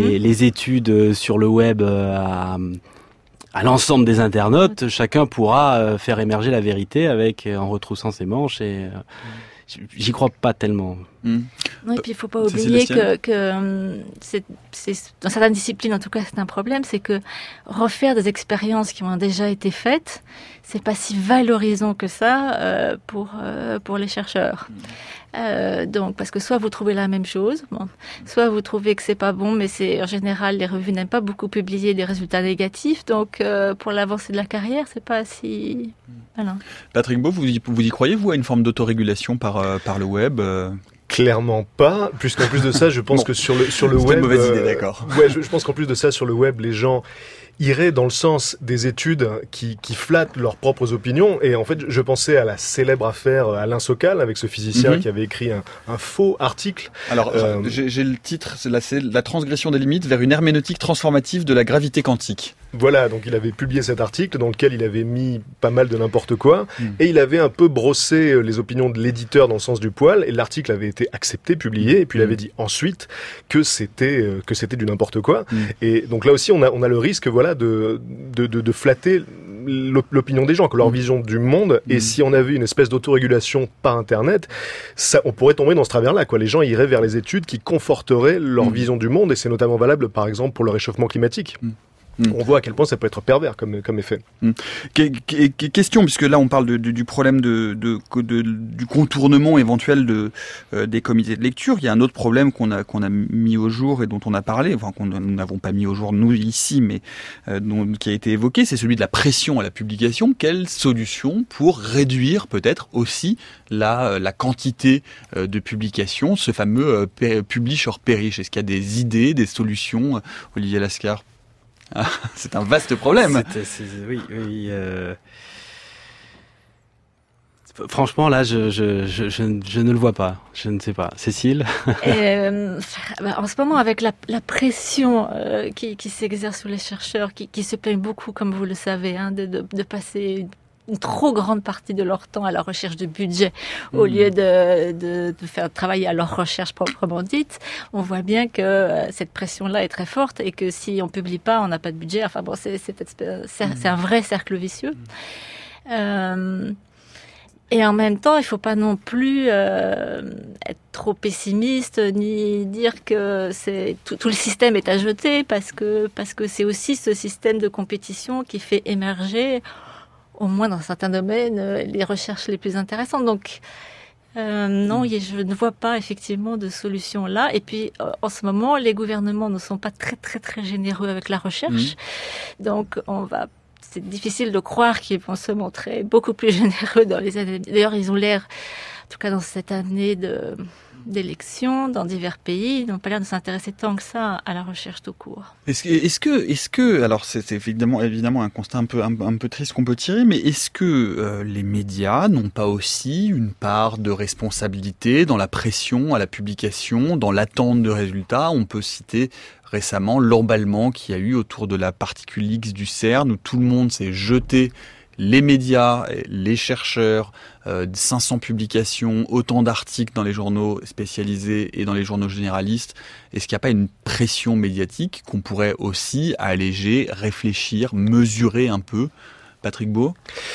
études sur le web à l'ensemble des internautes, chacun pourra faire émerger la vérité en retroussant ses manches et j'y crois pas tellement. Non, et puis il faut pas oublier que c'est dans certaines disciplines, en tout cas, c'est un problème, c'est que refaire des expériences qui ont déjà été faites, c'est pas si valorisant que ça pour les chercheurs. Donc, parce que soit vous trouvez la même chose, soit vous trouvez que c'est pas bon, mais c'est en général les revues n'aiment pas beaucoup publier des résultats négatifs. Donc, pour l'avancée de la carrière, c'est pas si. Voilà. Patrick Beau, vous y croyez, vous, à une forme d'autorégulation par le web Clairement pas, puisqu'en plus de ça, je pense que sur le web... C'est une mauvaise idée, d'accord. Je pense qu'en plus de ça, sur le web, les gens iraient dans le sens des études qui flattent leurs propres opinions. Et en fait, je pensais à la célèbre affaire Alain Sokal, avec ce physicien qui avait écrit un faux article. Alors, j'ai le titre, c'est la transgression des limites vers une herméneutique transformative de la gravité quantique. Voilà, donc il avait publié cet article dans lequel il avait mis pas mal de n'importe quoi, et il avait un peu brossé les opinions de l'éditeur dans le sens du poil, et l'article avait été accepté, publié, et puis il avait dit ensuite que c'était du n'importe quoi. Et donc là aussi, on a le risque, voilà, de flatter l'opinion des gens, que leur vision du monde, et si on avait une espèce d'autorégulation par Internet, ça, on pourrait tomber dans ce travers-là, quoi. Les gens iraient vers les études qui conforteraient leur vision du monde, et c'est notamment valable, par exemple, pour le réchauffement climatique. On voit à quel point ça peut être pervers comme effet. Question, puisque là on parle du problème du contournement éventuel des comités de lecture. Il y a un autre problème qu'on a mis au jour et dont on a parlé, enfin qu'on nous n'avons pas mis au jour nous ici, mais qui a été évoqué, c'est celui de la pression à la publication. Quelle solution pour réduire peut-être aussi la quantité de publications, ce fameux publish or perish? Est-ce qu'il y a des idées, des solutions, Olivier Lascar? C'est un vaste problème. Oui. Franchement, là, je ne le vois pas. Je ne sais pas. Cécile? En ce moment, avec la pression qui s'exerce sur les chercheurs, qui se plaignent beaucoup, comme vous le savez, de passer une trop grande partie de leur temps à la recherche de budget au lieu de faire travailler à leur recherche proprement dite, on voit bien que cette pression-là est très forte et que si on publie pas, on n'a pas de budget. Enfin bon, c'est un vrai cercle vicieux. Et en même temps, il faut pas non plus être trop pessimiste ni dire que tout le système est à jeter parce que c'est aussi ce système de compétition qui fait émerger, au moins dans certains domaines, les recherches les plus intéressantes. Donc non, je ne vois pas effectivement de solution là. Et puis en ce moment, les gouvernements ne sont pas très très très généreux avec la recherche. Donc c'est difficile de croire qu'ils vont se montrer beaucoup plus généreux dans les années. D'ailleurs, ils ont l'air, en tout cas dans cette année d'élections dans divers pays, ils n'ont pas l'air de s'intéresser tant que ça à la recherche tout court. Est-ce que, alors c'est évidemment un constat un peu triste qu'on peut tirer, mais est-ce que les médias n'ont pas aussi une part de responsabilité dans la pression à la publication, dans l'attente de résultats? On peut citer récemment l'emballement qu'il y a eu autour de la particule X du CERN, où tout le monde s'est jeté, les médias, les chercheurs, 500 publications, autant d'articles dans les journaux spécialisés et dans les journaux généralistes. Est-ce qu'il n'y a pas une pression médiatique qu'on pourrait aussi alléger, réfléchir, mesurer un peu? Patrick Beau?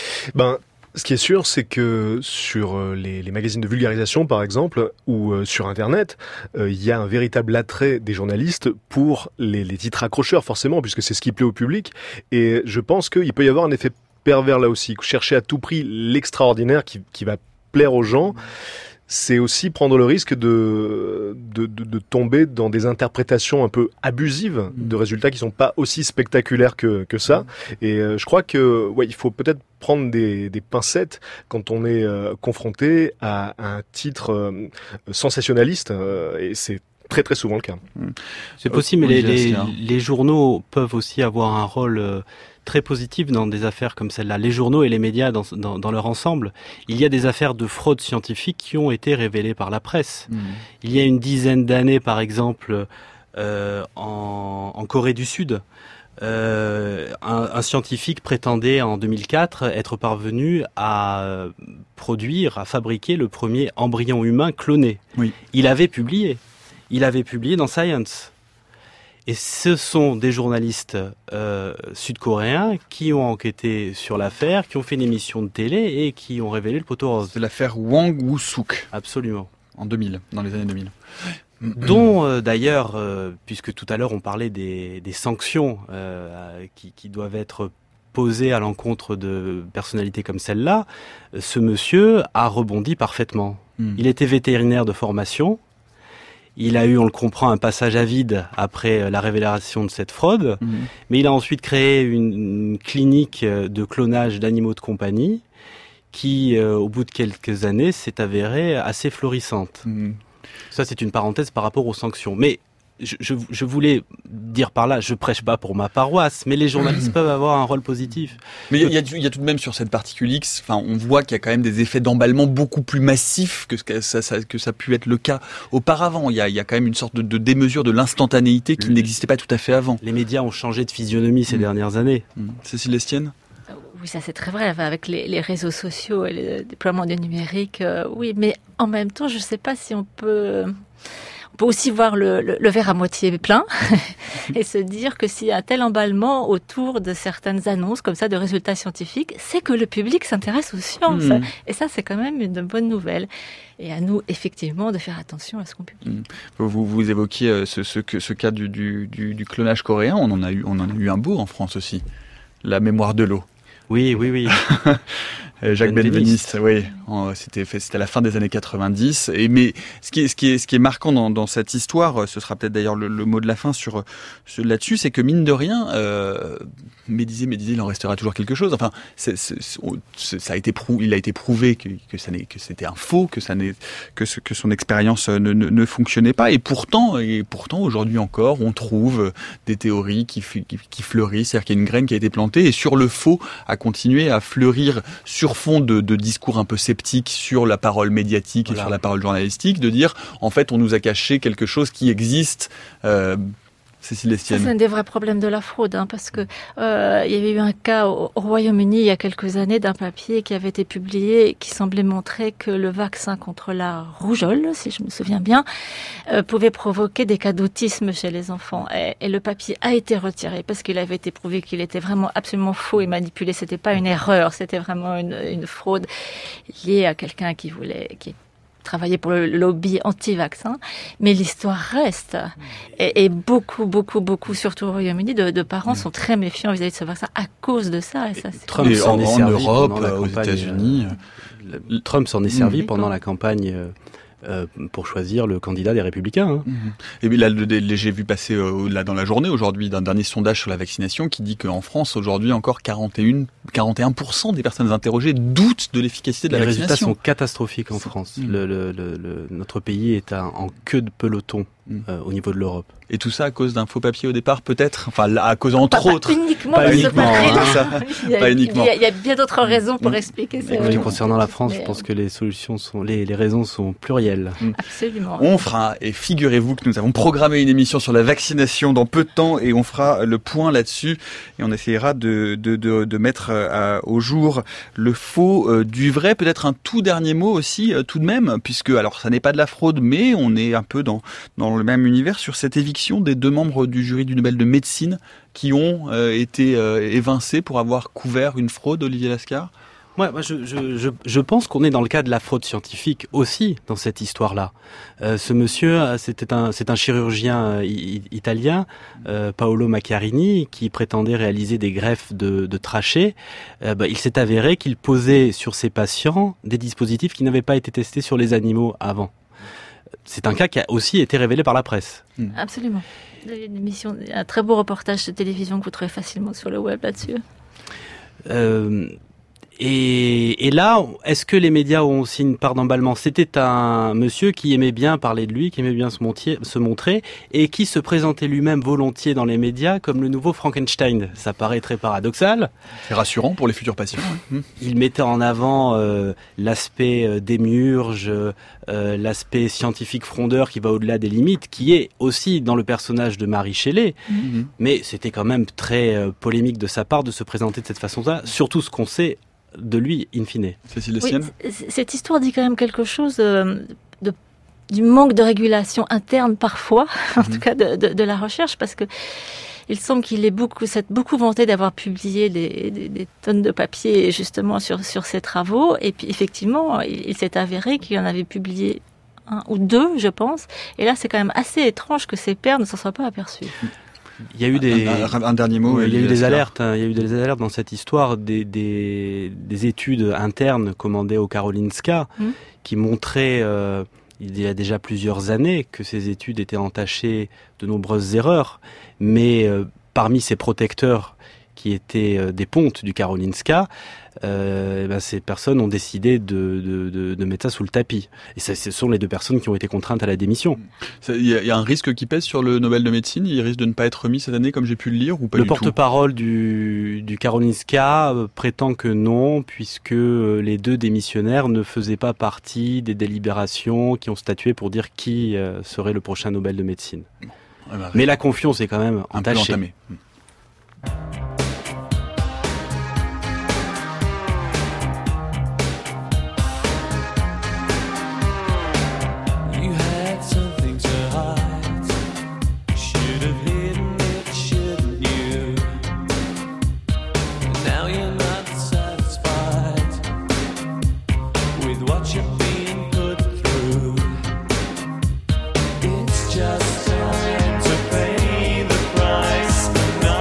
Ce qui est sûr, c'est que sur les magazines de vulgarisation, par exemple, ou sur Internet, il y a un véritable attrait des journalistes pour les titres accrocheurs, forcément, puisque c'est ce qui plaît au public. Et je pense qu'il peut y avoir un effet pervers là aussi. Chercher à tout prix l'extraordinaire qui va plaire aux gens, c'est aussi prendre le risque de tomber dans des interprétations un peu abusives de résultats qui sont pas aussi spectaculaires que ça. Et je crois que il faut peut-être prendre des pincettes quand on est confronté à un titre sensationnaliste, et c'est très très souvent le cas. C'est possible, mais les journaux peuvent aussi avoir un rôle très positif dans des affaires comme celle-là. Les journaux et les médias dans leur ensemble. Il y a des affaires de fraude scientifique qui ont été révélées par la presse. Il y a une dizaine d'années, par exemple, en Corée du Sud, un scientifique prétendait en 2004 être parvenu à fabriquer le premier embryon humain cloné. Oui. Il avait publié dans Science. Et ce sont des journalistes sud-coréens qui ont enquêté sur l'affaire, qui ont fait une émission de télé et qui ont révélé le poteau rose. C'est l'affaire Wang Woo-suk. Absolument. En 2000, dans les années 2000. Dont d'ailleurs, puisque tout à l'heure on parlait des sanctions qui doivent être posées à l'encontre de personnalités comme celle-là, ce monsieur a rebondi parfaitement. Il était vétérinaire de formation. Il a eu, on le comprend, un passage à vide après la révélation de cette fraude, mais il a ensuite créé une clinique de clonage d'animaux de compagnie qui, au bout de quelques années, s'est avérée assez florissante. Ça, c'est une parenthèse par rapport aux sanctions. Mais je voulais dire par là, je prêche pas pour ma paroisse, mais les journalistes peuvent avoir un rôle positif. Mais il y a tout de même sur cette particule X, on voit qu'il y a quand même des effets d'emballement beaucoup plus massifs que ça a pu être le cas auparavant. Il y a quand même une sorte de démesure de l'instantanéité qui n'existait pas tout à fait avant. Les médias ont changé de physionomie ces dernières années. Cécile Estienne? Oui, ça c'est très vrai, avec les réseaux sociaux et le déploiement du numérique. Oui, mais en même temps, je ne sais pas si on peut aussi voir le verre à moitié plein et se dire que s'il y a un tel emballement autour de certaines annonces comme ça de résultats scientifiques, c'est que le public s'intéresse aux sciences. Et ça, c'est quand même une bonne nouvelle. Et à nous, effectivement, de faire attention à ce qu'on publie. Vous évoquiez ce cas du clonage coréen. On en a eu un beau en France aussi. La mémoire de l'eau. Oui. Jacques Benveniste, oui, c'était à la fin des années 90. Mais ce qui est marquant dans cette histoire, ce sera peut-être d'ailleurs le mot de la fin là-dessus, c'est que mine de rien, Médisé, il en restera toujours quelque chose. Enfin, il a été prouvé que c'était un faux, que son expérience ne fonctionnait pas. Et pourtant, aujourd'hui encore, on trouve des théories qui fleurissent, c'est-à-dire qu'il y a une graine qui a été plantée et sur le faux a continué à fleurir sur fond de discours un peu sceptiques sur la parole médiatique et sur la parole journalistique, de dire en fait on nous a caché quelque chose qui existe Cécile Estienne. Ça, c'est un des vrais problèmes de la fraude, parce que il y avait eu un cas au Royaume-Uni il y a quelques années d'un papier qui avait été publié et qui semblait montrer que le vaccin contre la rougeole, si je me souviens bien, pouvait provoquer des cas d'autisme chez les enfants. Et le papier a été retiré parce qu'il avait été prouvé qu'il était vraiment absolument faux et manipulé. C'était pas une erreur, c'était vraiment une fraude liée à quelqu'un qui travailler pour le lobby anti-vaccin, mais l'histoire reste. Et beaucoup, surtout au Royaume-Uni, de parents sont très méfiants vis-à-vis de ce vaccin à cause de ça. Et ça, Trump s'en est servi en Europe, aux États-Unis. Trump s'en est servi pendant la campagne pour choisir le candidat des Républicains. Et puis là, j'ai vu passer là dans la journée aujourd'hui d'un dernier sondage sur la vaccination qui dit qu'en France aujourd'hui encore 41% des personnes interrogées doutent de l'efficacité de la vaccination. Les résultats sont catastrophiques en France. Notre pays est en queue de peloton au niveau de l'Europe. Et tout ça à cause d'un faux papier au départ, peut-être. Enfin, à cause entre autres. Pas uniquement. Il y a bien d'autres raisons pour expliquer ça. Concernant la France, je pense que les raisons sont plurielles. Absolument. On fera, et figurez-vous que nous avons programmé une émission sur la vaccination dans peu de temps, et on fera le point là-dessus, et on essaiera de mettre au jour le faux du vrai. Peut-être un tout dernier mot aussi, tout de même, puisque alors ça n'est pas de la fraude, mais on est un peu dans le même univers sur cette éviction des 2 membres du jury du Nobel de médecine qui ont été évincés pour avoir couvert une fraude, Olivier Lascar. Moi, je pense qu'on est dans le cas de la fraude scientifique aussi dans cette histoire-là. Ce monsieur, c'est un chirurgien italien, Paolo Macchiarini, qui prétendait réaliser des greffes de trachées. Il s'est avéré qu'il posait sur ses patients des dispositifs qui n'avaient pas été testés sur les animaux avant. C'est un cas qui a aussi été révélé par la presse. Absolument. Il y a une émission, un très beau reportage de télévision que vous trouvez facilement sur le web là-dessus. Et là, est-ce que les médias ont aussi une part d'emballement ? C'était un monsieur qui aimait bien parler de lui, qui aimait bien se montrer, et qui se présentait lui-même volontiers dans les médias comme le nouveau Frankenstein. Ça paraît très paradoxal. C'est rassurant pour les futurs patients. Il mettait en avant l'aspect démiurge, l'aspect scientifique frondeur qui va au-delà des limites, qui est aussi dans le personnage de Mary Shelley. Mais c'était quand même très polémique de sa part de se présenter de cette façon-là, surtout ce qu'on sait de lui, in fine. Cécile Estienne. Cette histoire dit quand même quelque chose du manque de régulation interne parfois, en tout cas de la recherche, parce que il semble qu'il est beaucoup vanté d'avoir publié des tonnes de papiers justement sur ses travaux, et puis effectivement, il s'est avéré qu'il en avait publié 1 ou 2, je pense, et là c'est quand même assez étrange que ses pairs ne s'en soient pas aperçus. Il y a eu un dernier mot. Il y a eu des alertes. Il y a eu des alertes dans cette histoire, des études internes commandées au Karolinska qui montraient il y a déjà plusieurs années que ces études étaient entachées de nombreuses erreurs, mais parmi ces protecteurs qui étaient des pontes du Karolinska, ces personnes ont décidé de mettre ça sous le tapis. Et ce sont les 2 personnes qui ont été contraintes à la démission. Il y a un risque qui pèse sur le Nobel de médecine. Il risque de ne pas être remis cette année, comme j'ai pu le lire, ou pas du tout ? Le porte-parole du Karolinska prétend que non, puisque les 2 démissionnaires ne faisaient pas partie des délibérations qui ont statué pour dire qui serait le prochain Nobel de médecine. Mais la confiance est quand même entachée. Un peu entamée. Just time to pay the price.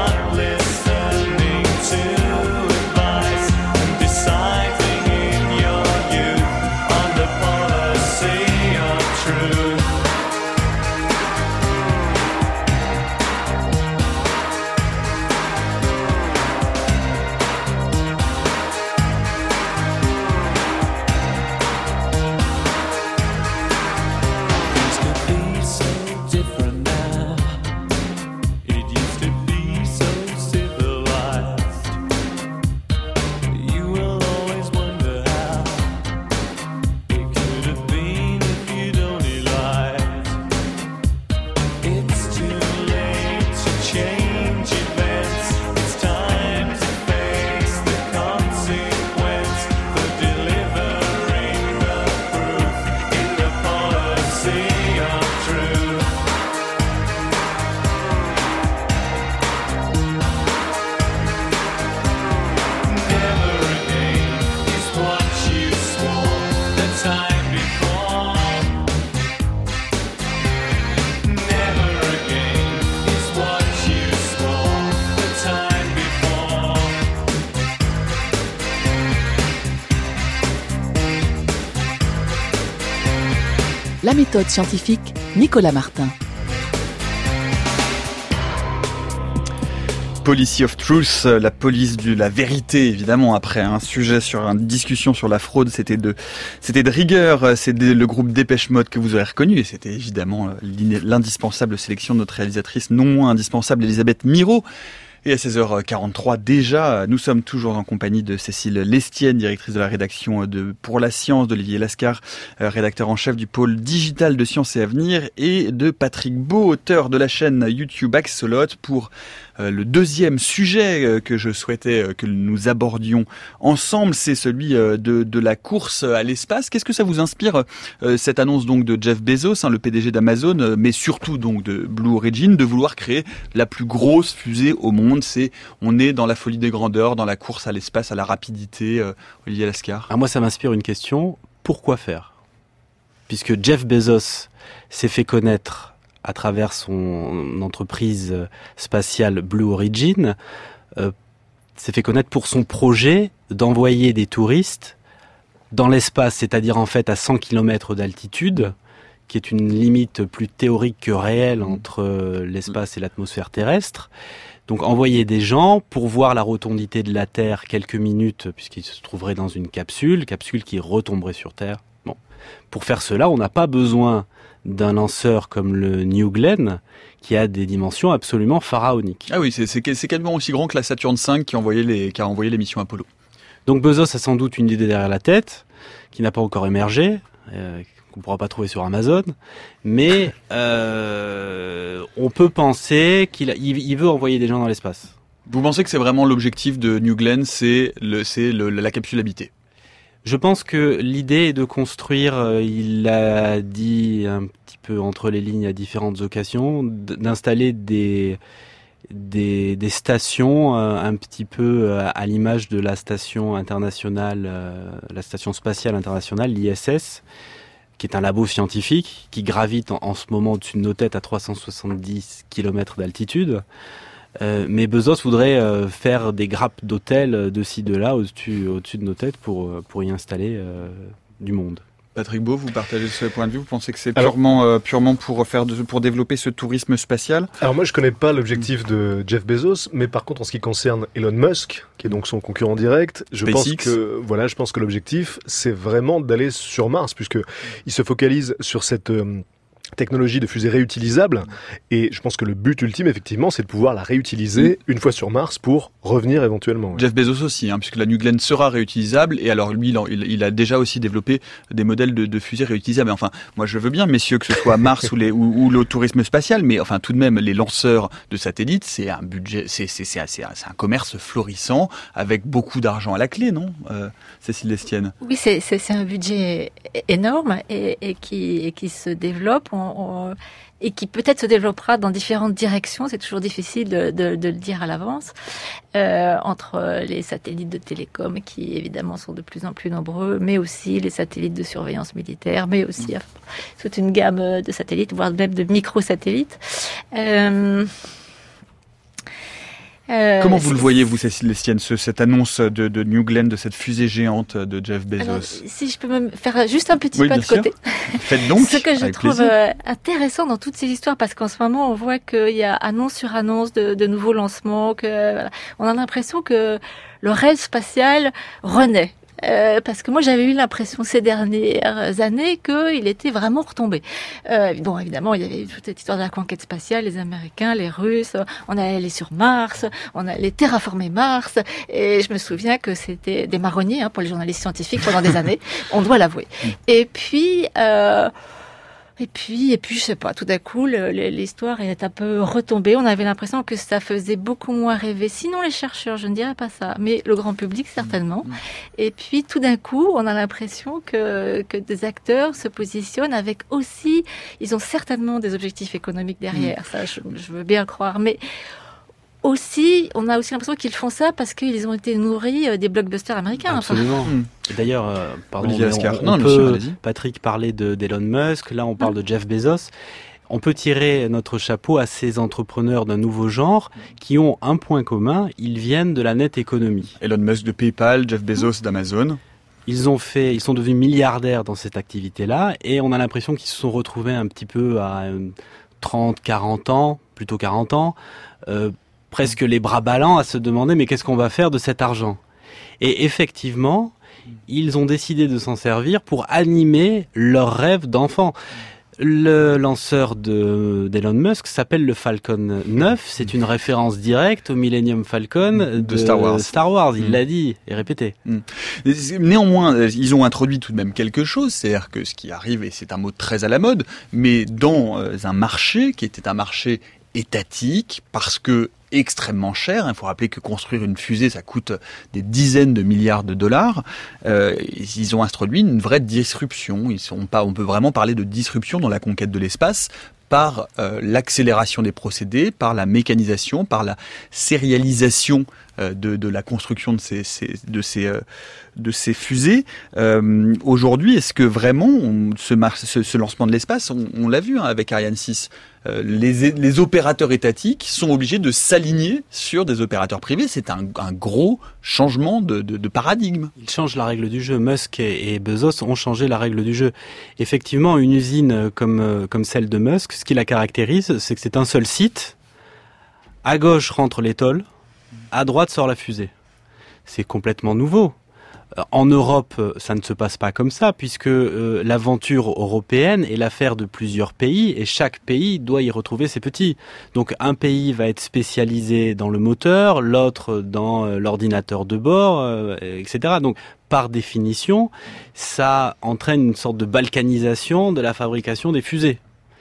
La méthode scientifique, Nicolas Martin. Policy of Truth, la police de la vérité, évidemment, après un sujet sur une discussion sur la fraude, c'était de rigueur, c'est le groupe Dépêche Mode que vous aurez reconnu, et c'était évidemment l'indispensable sélection de notre réalisatrice non moins indispensable, Elisabeth Miraut. Et à 16h43 déjà, nous sommes toujours en compagnie de Cécile Lestienne, directrice de la rédaction de Pour la Science, d'Olivier Lascar, rédacteur en chef du pôle digital de Sciences et Avenir, et de Patrick Beau, auteur de la chaîne YouTube Axolot, pour le deuxième sujet que je souhaitais que nous abordions ensemble, c'est celui de la course à l'espace. Qu'est-ce que ça vous inspire, cette annonce donc de Jeff Bezos, le PDG d'Amazon, mais surtout donc de Blue Origin, de vouloir créer la plus grosse fusée au monde? On est dans la folie des grandeurs, dans la course à l'espace, à la rapidité. Olivier Lascar. Moi, ça m'inspire une question. Pourquoi faire ? Puisque Jeff Bezos s'est fait connaître à travers son entreprise spatiale Blue Origin, s'est fait connaître pour son projet d'envoyer des touristes dans l'espace, c'est-à-dire en fait à 100 km d'altitude, qui est une limite plus théorique que réelle entre l'espace et l'atmosphère terrestre. Donc envoyer des gens pour voir la rotondité de la Terre quelques minutes, puisqu'ils se trouveraient dans une capsule qui retomberait sur Terre. Bon. Pour faire cela, on n'a pas besoin d'un lanceur comme le New Glenn, qui a des dimensions absolument pharaoniques. Ah oui, c'est quasiment aussi grand que la Saturn V qui a envoyé les missions Apollo. Donc Bezos a sans doute une idée derrière la tête, qui n'a pas encore émergé, qu'on ne pourra pas trouver sur Amazon, mais on peut penser qu'il veut envoyer des gens dans l'espace. Vous pensez que c'est vraiment l'objectif de New Glenn, c'est la capsule habitée? Je pense que l'idée est de construire, il l'a dit un petit peu entre les lignes à différentes occasions, d'installer des stations un petit peu à l'image de la station internationale, la station spatiale internationale, l'ISS, qui est un labo scientifique qui gravite en ce moment au-dessus de nos têtes à 370 km d'altitude. Mais Bezos voudrait faire des grappes d'hôtels de ci, de là, au-dessus de nos têtes pour y installer du monde. Patrick Beau, vous partagez ce point de vue? Vous pensez que c'est purement pour développer ce tourisme spatial? Alors moi, je connais pas l'objectif de Jeff Bezos, mais par contre, en ce qui concerne Elon Musk, qui est donc son concurrent direct, je pense que l'objectif, c'est vraiment d'aller sur Mars, puisque il se focalise sur cette technologie de fusée réutilisable, et je pense que le but ultime, effectivement, c'est de pouvoir la réutiliser une fois sur Mars pour revenir éventuellement. Jeff Bezos aussi, puisque la New Glenn sera réutilisable, et alors lui, il a déjà aussi développé des modèles de fusées réutilisables. Mais enfin, moi je veux bien, messieurs, que ce soit Mars ou le tourisme spatial, mais enfin tout de même, les lanceurs de satellites, c'est un budget, c'est un commerce florissant, avec beaucoup d'argent à la clé, non, Cécile Lestienne? Oui, c'est un budget énorme et qui se développe. Et qui peut-être se développera dans différentes directions, c'est toujours difficile de le dire à l'avance, entre les satellites de télécom qui évidemment sont de plus en plus nombreux, mais aussi les satellites de surveillance militaire, mais aussi toute une gamme de satellites, voire même de microsatellites. Comment vous le voyez, vous, Cécile Lestienne, cette annonce de New Glenn, de cette fusée géante de Jeff Bezos? Alors, si je peux me faire juste un petit pas de côté. Faites donc. Ce que je trouve intéressant dans toutes ces histoires, parce qu'en ce moment, on voit qu'il y a annonce sur annonce de nouveaux lancements, on a l'impression que le rêve spatial renaît. Parce que moi j'avais eu l'impression ces dernières années qu'il était vraiment retombé. Bon, évidemment, il y avait toute cette histoire de la conquête spatiale, les Américains, les Russes, on allait aller sur Mars, on allait terraformer Mars, et je me souviens que c'était des marronniers pour les journalistes scientifiques pendant des années, on doit l'avouer. Et puis, je sais pas, tout d'un coup, l'histoire est un peu retombée. On avait l'impression que ça faisait beaucoup moins rêver. Sinon, les chercheurs, je ne dirais pas ça, mais le grand public, certainement. Et puis, tout d'un coup, on a l'impression que des acteurs se positionnent avec aussi, ils ont certainement des objectifs économiques derrière. Ça, je veux bien le croire, mais aussi, on a aussi l'impression qu'ils font ça parce qu'ils ont été nourris des blockbusters américains. Absolument. Et d'ailleurs, Patrick parlait d'Elon Musk, là on parle de Jeff Bezos. On peut tirer notre chapeau à ces entrepreneurs d'un nouveau genre qui ont un point commun, ils viennent de la net économie. Elon Musk de PayPal, Jeff Bezos d'Amazon. Ils sont devenus milliardaires dans cette activité-là, et on a l'impression qu'ils se sont retrouvés un petit peu à 30, 40 ans, plutôt 40 ans, presque les bras ballants à se demander mais qu'est-ce qu'on va faire de cet argent ? Et effectivement, ils ont décidé de s'en servir pour animer leurs rêves d'enfants. Le lanceur d'Elon Musk s'appelle le Falcon 9. C'est une référence directe au Millennium Falcon de Star Wars. Il l'a dit et répété. Néanmoins, ils ont introduit tout de même quelque chose. C'est-à-dire que ce qui arrive, et c'est un mot très à la mode, mais dans un marché qui était un marché étatique, parce que extrêmement cher. Il faut rappeler que construire une fusée, ça coûte des dizaines de milliards de dollars. Ils ont introduit une vraie disruption. On peut vraiment parler de disruption dans la conquête de l'espace par l'accélération des procédés, par la mécanisation, par la sérialisation de la construction de ces fusées. Aujourd'hui, est-ce que vraiment ce lancement de l'espace, on l'a vu avec Ariane 6, les opérateurs étatiques sont obligés de s'aligner sur des opérateurs privés. C'est un gros changement de paradigme. Ils changent la règle du jeu. Musk et Bezos ont changé la règle du jeu. Effectivement, une usine comme celle de Musk, ce qui la caractérise, c'est que c'est un seul site. À gauche rentre l'étole, à droite sort la fusée. C'est complètement nouveau. En Europe, ça ne se passe pas comme ça, puisque l'aventure européenne est l'affaire de plusieurs pays, et chaque pays doit y retrouver ses petits. Donc un pays va être spécialisé dans le moteur, l'autre dans l'ordinateur de bord, etc. Donc par définition, ça entraîne une sorte de balkanisation de la fabrication des fusées.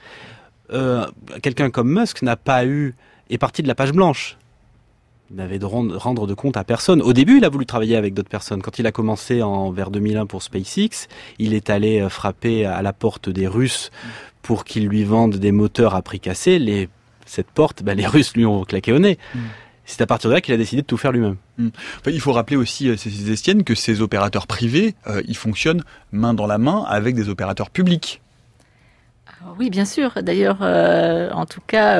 Quelqu'un comme Musk est parti de la page blanche. Il n'avait de rendre de compte à personne. Au début, il a voulu travailler avec d'autres personnes. Quand il a commencé vers 2001 pour SpaceX, il est allé frapper à la porte des Russes pour qu'ils lui vendent des moteurs à prix cassé. Cette porte, les Russes lui ont claqué au nez. C'est à partir de là qu'il a décidé de tout faire lui-même. Il faut rappeler aussi, Cécile Estienne, que ces opérateurs privés, ils fonctionnent main dans la main avec des opérateurs publics. Oui, bien sûr. D'ailleurs, en tout cas,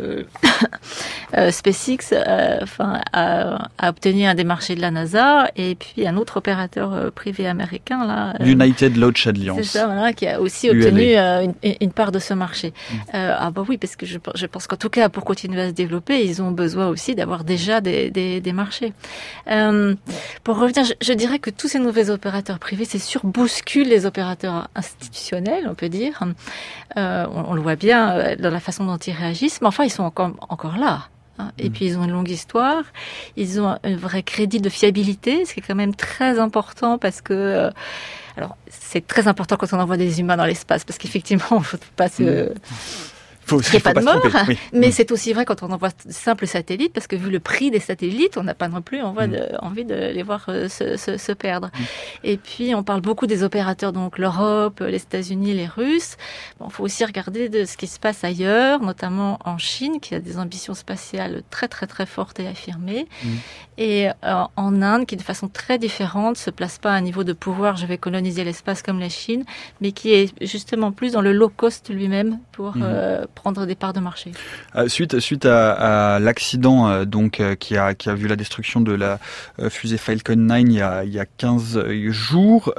SpaceX a obtenu un des marchés de la NASA, et puis un autre opérateur privé américain, là, United Launch Alliance, c'est ça, voilà, qui a aussi obtenu une part de ce marché. Oui, parce que je pense qu'en tout cas, pour continuer à se développer, ils ont besoin aussi d'avoir déjà des marchés. Pour revenir, je dirais que tous ces nouveaux opérateurs privés, c'est surbouscule les opérateurs institutionnels, on peut dire. On le voit bien dans la façon dont ils réagissent, mais enfin, ils sont encore là. Et puis, ils ont une longue histoire. Ils ont un vrai crédit de fiabilité, ce qui est quand même très important parce que... alors, c'est très important quand on envoie des humains dans l'espace, parce qu'effectivement, il ne faut pas se... Il n'y a pas de mort, mais c'est aussi vrai quand on envoie de simples satellites, parce que vu le prix des satellites, on n'a pas non plus envie de les voir se perdre. Et puis, on parle beaucoup des opérateurs, donc l'Europe, les États-Unis, les Russes. Bon, faut aussi regarder de ce qui se passe ailleurs, notamment en Chine, qui a des ambitions spatiales très, très, très fortes et affirmées. Et en Inde, qui de façon très différente se place pas à un niveau de pouvoir, je vais coloniser l'espace comme la Chine, mais qui est justement plus dans le low cost lui-même pour prendre des parts de marché. Suite à l'accident qui a vu la destruction de la fusée Falcon 9 il y a 15 jours,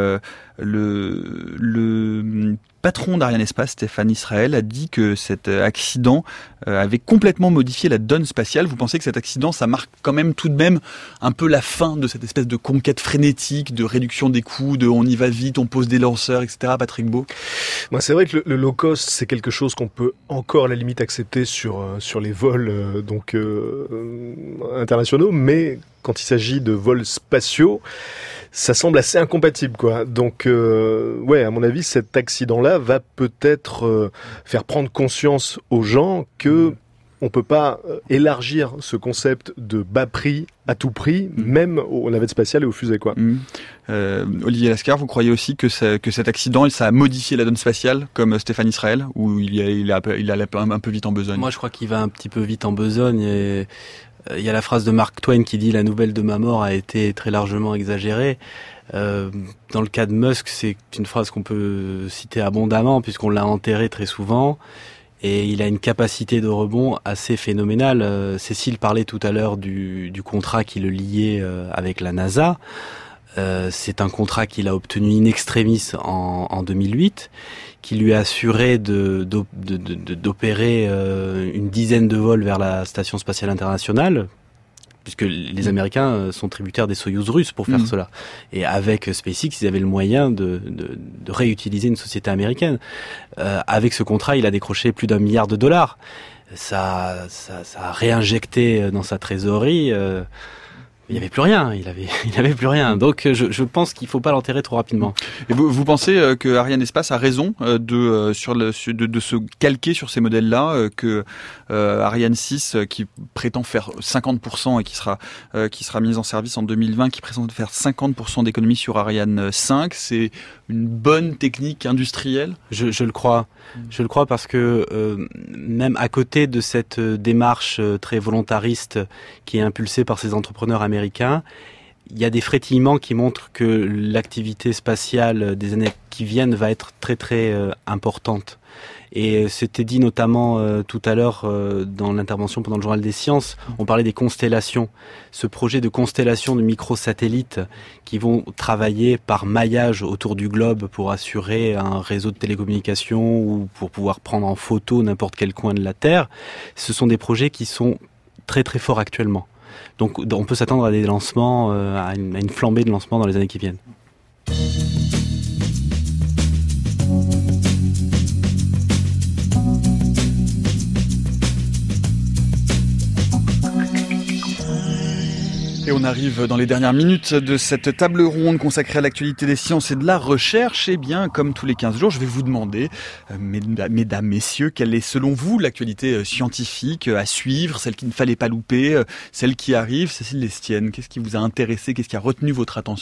le patron d'Ariane Espace, Stéphane Israël, a dit que cet accident avait complètement modifié la donne spatiale. Vous pensez que cet accident, ça marque quand même tout de même un peu la fin de cette espèce de conquête frénétique, de réduction des coûts, de on y va vite, on pose des lanceurs, etc. Patrick Beau? C'est vrai que le low cost, c'est quelque chose qu'on peut encore à la limite accepter sur les vols internationaux, mais quand il s'agit de vols spatiaux, ça semble assez incompatible, quoi. Donc, à mon avis, cet accident-là va peut-être faire prendre conscience aux gens que on peut pas élargir ce concept de bas prix à tout prix, même aux navettes spatiales et aux fusées, quoi. Olivier Lascar, vous croyez aussi que cet accident, ça a modifié la donne spatiale, comme Stéphane Israël, ou il allait un peu vite en besogne? Moi, je crois qu'il va un petit peu vite en besogne, et il y a la phrase de Mark Twain qui dit « La nouvelle de ma mort a été très largement exagérée ». Dans le cas de Musk, c'est une phrase qu'on peut citer abondamment puisqu'on l'a enterré très souvent, et il a une capacité de rebond assez phénoménale. Cécile parlait tout à l'heure du contrat qui le liait avec la NASA. C'est un contrat qu'il a obtenu in extremis en 2008, qui lui a assuré d'opérer une dizaine de vols vers la Station spatiale internationale, puisque les Américains sont tributaires des Soyouz russes pour faire cela. Et avec SpaceX, ils avaient le moyen de réutiliser une société américaine. Avec ce contrat, il a décroché plus d'$1 milliard. Ça a réinjecté dans sa trésorerie. Il n'y avait plus rien, il avait plus rien. Donc je pense qu'il ne faut pas l'enterrer trop rapidement. Et vous pensez que Arianespace a raison de se calquer sur ces modèles-là, que Ariane 6 qui prétend faire 50% et qui sera mise en service en 2020, qui prétend faire 50% d'économie sur Ariane 5, c'est une bonne technique industrielle ? Je le crois. Je le crois parce que même à côté de cette démarche très volontariste qui est impulsée par ces entrepreneurs américains, il y a des frétillements qui montrent que l'activité spatiale des années qui viennent va être très très importante. Et c'était dit notamment tout à l'heure dans l'intervention pendant le Journal des Sciences, on parlait des constellations. Ce projet de constellation de microsatellites qui vont travailler par maillage autour du globe pour assurer un réseau de télécommunications ou pour pouvoir prendre en photo n'importe quel coin de la Terre, ce sont des projets qui sont très très forts actuellement. Donc on peut s'attendre à des lancements, à une flambée de lancements dans les années qui viennent. Et on arrive dans les dernières minutes de cette table ronde consacrée à l'actualité des sciences et de la recherche. Et bien, comme tous les 15 jours, je vais vous demander, mesdames, messieurs, quelle est selon vous l'actualité scientifique à suivre, celle qu'il ne fallait pas louper, celle qui arrive. Cécile Lestienne, qu'est-ce qui vous a intéressé, qu'est-ce qui a retenu votre attention ?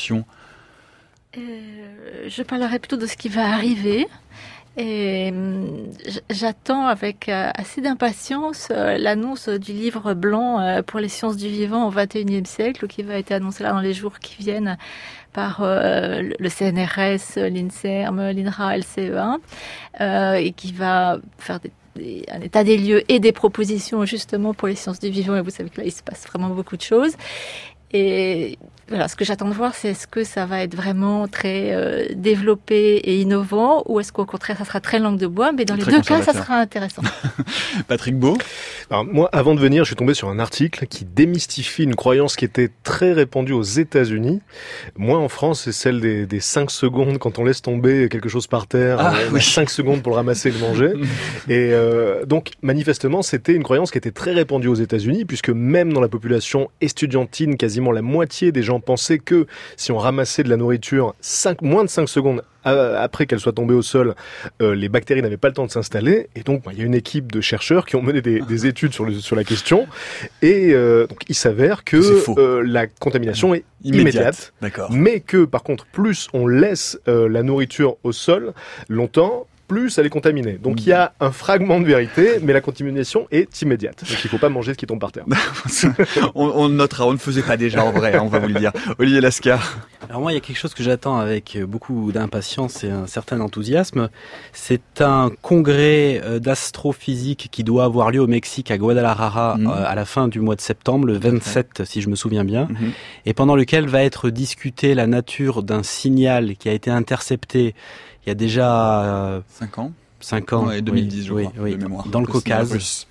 Je parlerai plutôt de ce qui va arriver. Et j'attends avec assez d'impatience l'annonce du livre blanc pour les sciences du vivant au XXIe siècle, qui va être annoncé là dans les jours qui viennent par le CNRS, l'INSERM, l'INRA, LCE1, et qui va faire un état des lieux et des propositions justement pour les sciences du vivant. Et vous savez que là, il se passe vraiment beaucoup de choses. Et voilà, ce que j'attends de voir, c'est est-ce que ça va être vraiment très développé et innovant, ou est-ce qu'au contraire, ça sera très langue de bois, mais dans les deux cas, ça sera intéressant. Patrick Beau ? Alors moi, avant de venir, je suis tombé sur un article qui démystifie une croyance qui était très répandue aux États-Unis. Moi, en France, c'est celle des 5 secondes quand on laisse tomber quelque chose par terre, 5 secondes pour le ramasser et le manger. Et donc, manifestement, c'était une croyance qui était très répandue aux États-Unis, puisque même dans la population estudiantine, quasiment la moitié des gens pensaient que si on ramassait de la nourriture moins de 5 secondes après qu'elle soit tombée au sol, les bactéries n'avaient pas le temps de s'installer. Et donc, il y a une équipe de chercheurs qui ont mené des études sur la question. Et donc, il s'avère que la contamination est immédiate. D'accord. Mais que, par contre, plus on laisse la nourriture au sol longtemps, plus elle est contaminée. Donc il y a un fragment de vérité, mais la contamination est immédiate. Donc il ne faut pas manger ce qui tombe par terre. on notera, on ne faisait pas déjà en vrai, on va vous le dire. Olivier Lascar. Alors moi, il y a quelque chose que j'attends avec beaucoup d'impatience et un certain enthousiasme. C'est un congrès d'astrophysique qui doit avoir lieu au Mexique, à Guadalajara, à la fin du mois de septembre, le 27, si je me souviens bien, et pendant lequel va être discutée la nature d'un signal qui a été intercepté il y a déjà 5 ans. 5 ans. Ouais, 2010, je crois, de mémoire. Dans le Caucase.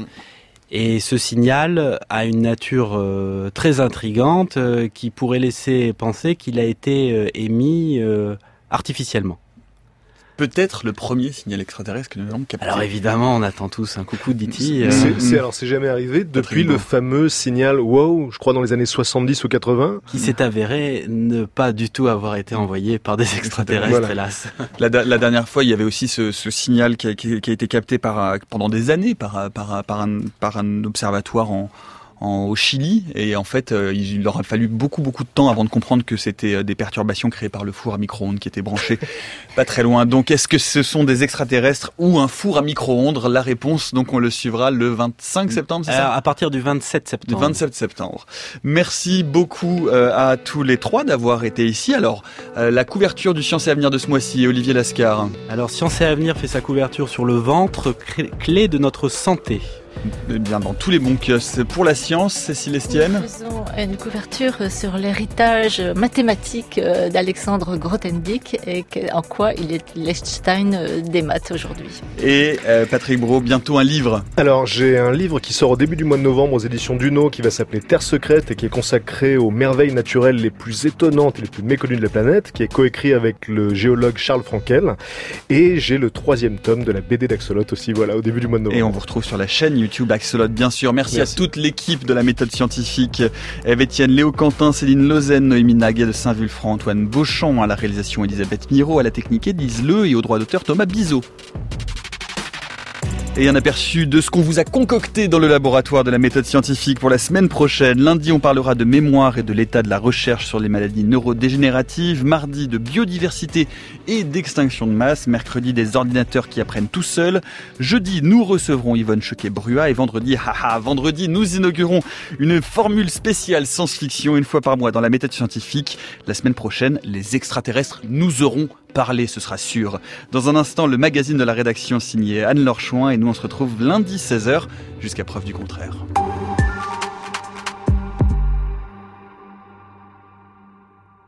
Et ce signal a une nature très intrigante qui pourrait laisser penser qu'il a été émis artificiellement. Peut-être le premier signal extraterrestre que nous avons capté. Alors évidemment, on attend tous un coucou d'E.T. C'est jamais arrivé depuis le fameux signal WOW, je crois dans les années 70 ou 80. Qui s'est avéré ne pas du tout avoir été envoyé par des extraterrestres, hélas. La dernière fois, il y avait aussi ce signal qui a été capté pendant des années par un observatoire au Chili, et en fait il leur a fallu beaucoup de temps avant de comprendre que c'était des perturbations créées par le four à micro-ondes qui était branché pas très loin. Donc est-ce que ce sont des extraterrestres ou un four à micro-ondes ? La réponse, donc on le suivra le 25 septembre, c'est ça ? À partir du 27 septembre. Du 27 septembre. Merci beaucoup à tous les trois d'avoir été ici. Alors la couverture du Science et Avenir de ce mois-ci, Olivier Lascar. Alors Science et Avenir fait sa couverture sur le ventre, clé de notre santé. Bien, dans tous les bons kiosques. Pour la science, Cécile Estienne. Nous faisons une couverture sur l'héritage mathématique d'Alexandre Grothendieck et en quoi il est l'Einstein des maths aujourd'hui. Et Patrick Brault, bientôt un livre. Alors, j'ai un livre qui sort au début du mois de novembre aux éditions Duno qui va s'appeler Terre secrète et qui est consacré aux merveilles naturelles les plus étonnantes et les plus méconnues de la planète, qui est coécrit avec le géologue Charles Frankel. Et j'ai le 3e tome de la BD d'Axolot aussi, voilà, au début du mois de novembre. Et on vous retrouve sur la chaîne YouTube Axolot, bien sûr. Merci à toute l'équipe de la méthode scientifique. Eve-Étienne, Léo Quentin, Céline Lausanne, Noémie Naguet de Saint-Vulfranc, Antoine Beauchamp, à la réalisation Elisabeth Miro, à la technique Élise Leu et au droit d'auteur Thomas Bizot. Et un aperçu de ce qu'on vous a concocté dans le laboratoire de la méthode scientifique pour la semaine prochaine. Lundi, on parlera de mémoire et de l'état de la recherche sur les maladies neurodégénératives. Mardi, de biodiversité et d'extinction de masse. Mercredi, des ordinateurs qui apprennent tout seuls. Jeudi, nous recevrons Yvonne Choquet-Brua. Et vendredi, nous inaugurons une formule spéciale science-fiction une fois par mois dans la méthode scientifique. La semaine prochaine, les extraterrestres nous auront parler, ce sera sûr. Dans un instant, le magazine de la rédaction signé Anne-Laure Chouin et nous on se retrouve lundi 16h jusqu'à preuve du contraire.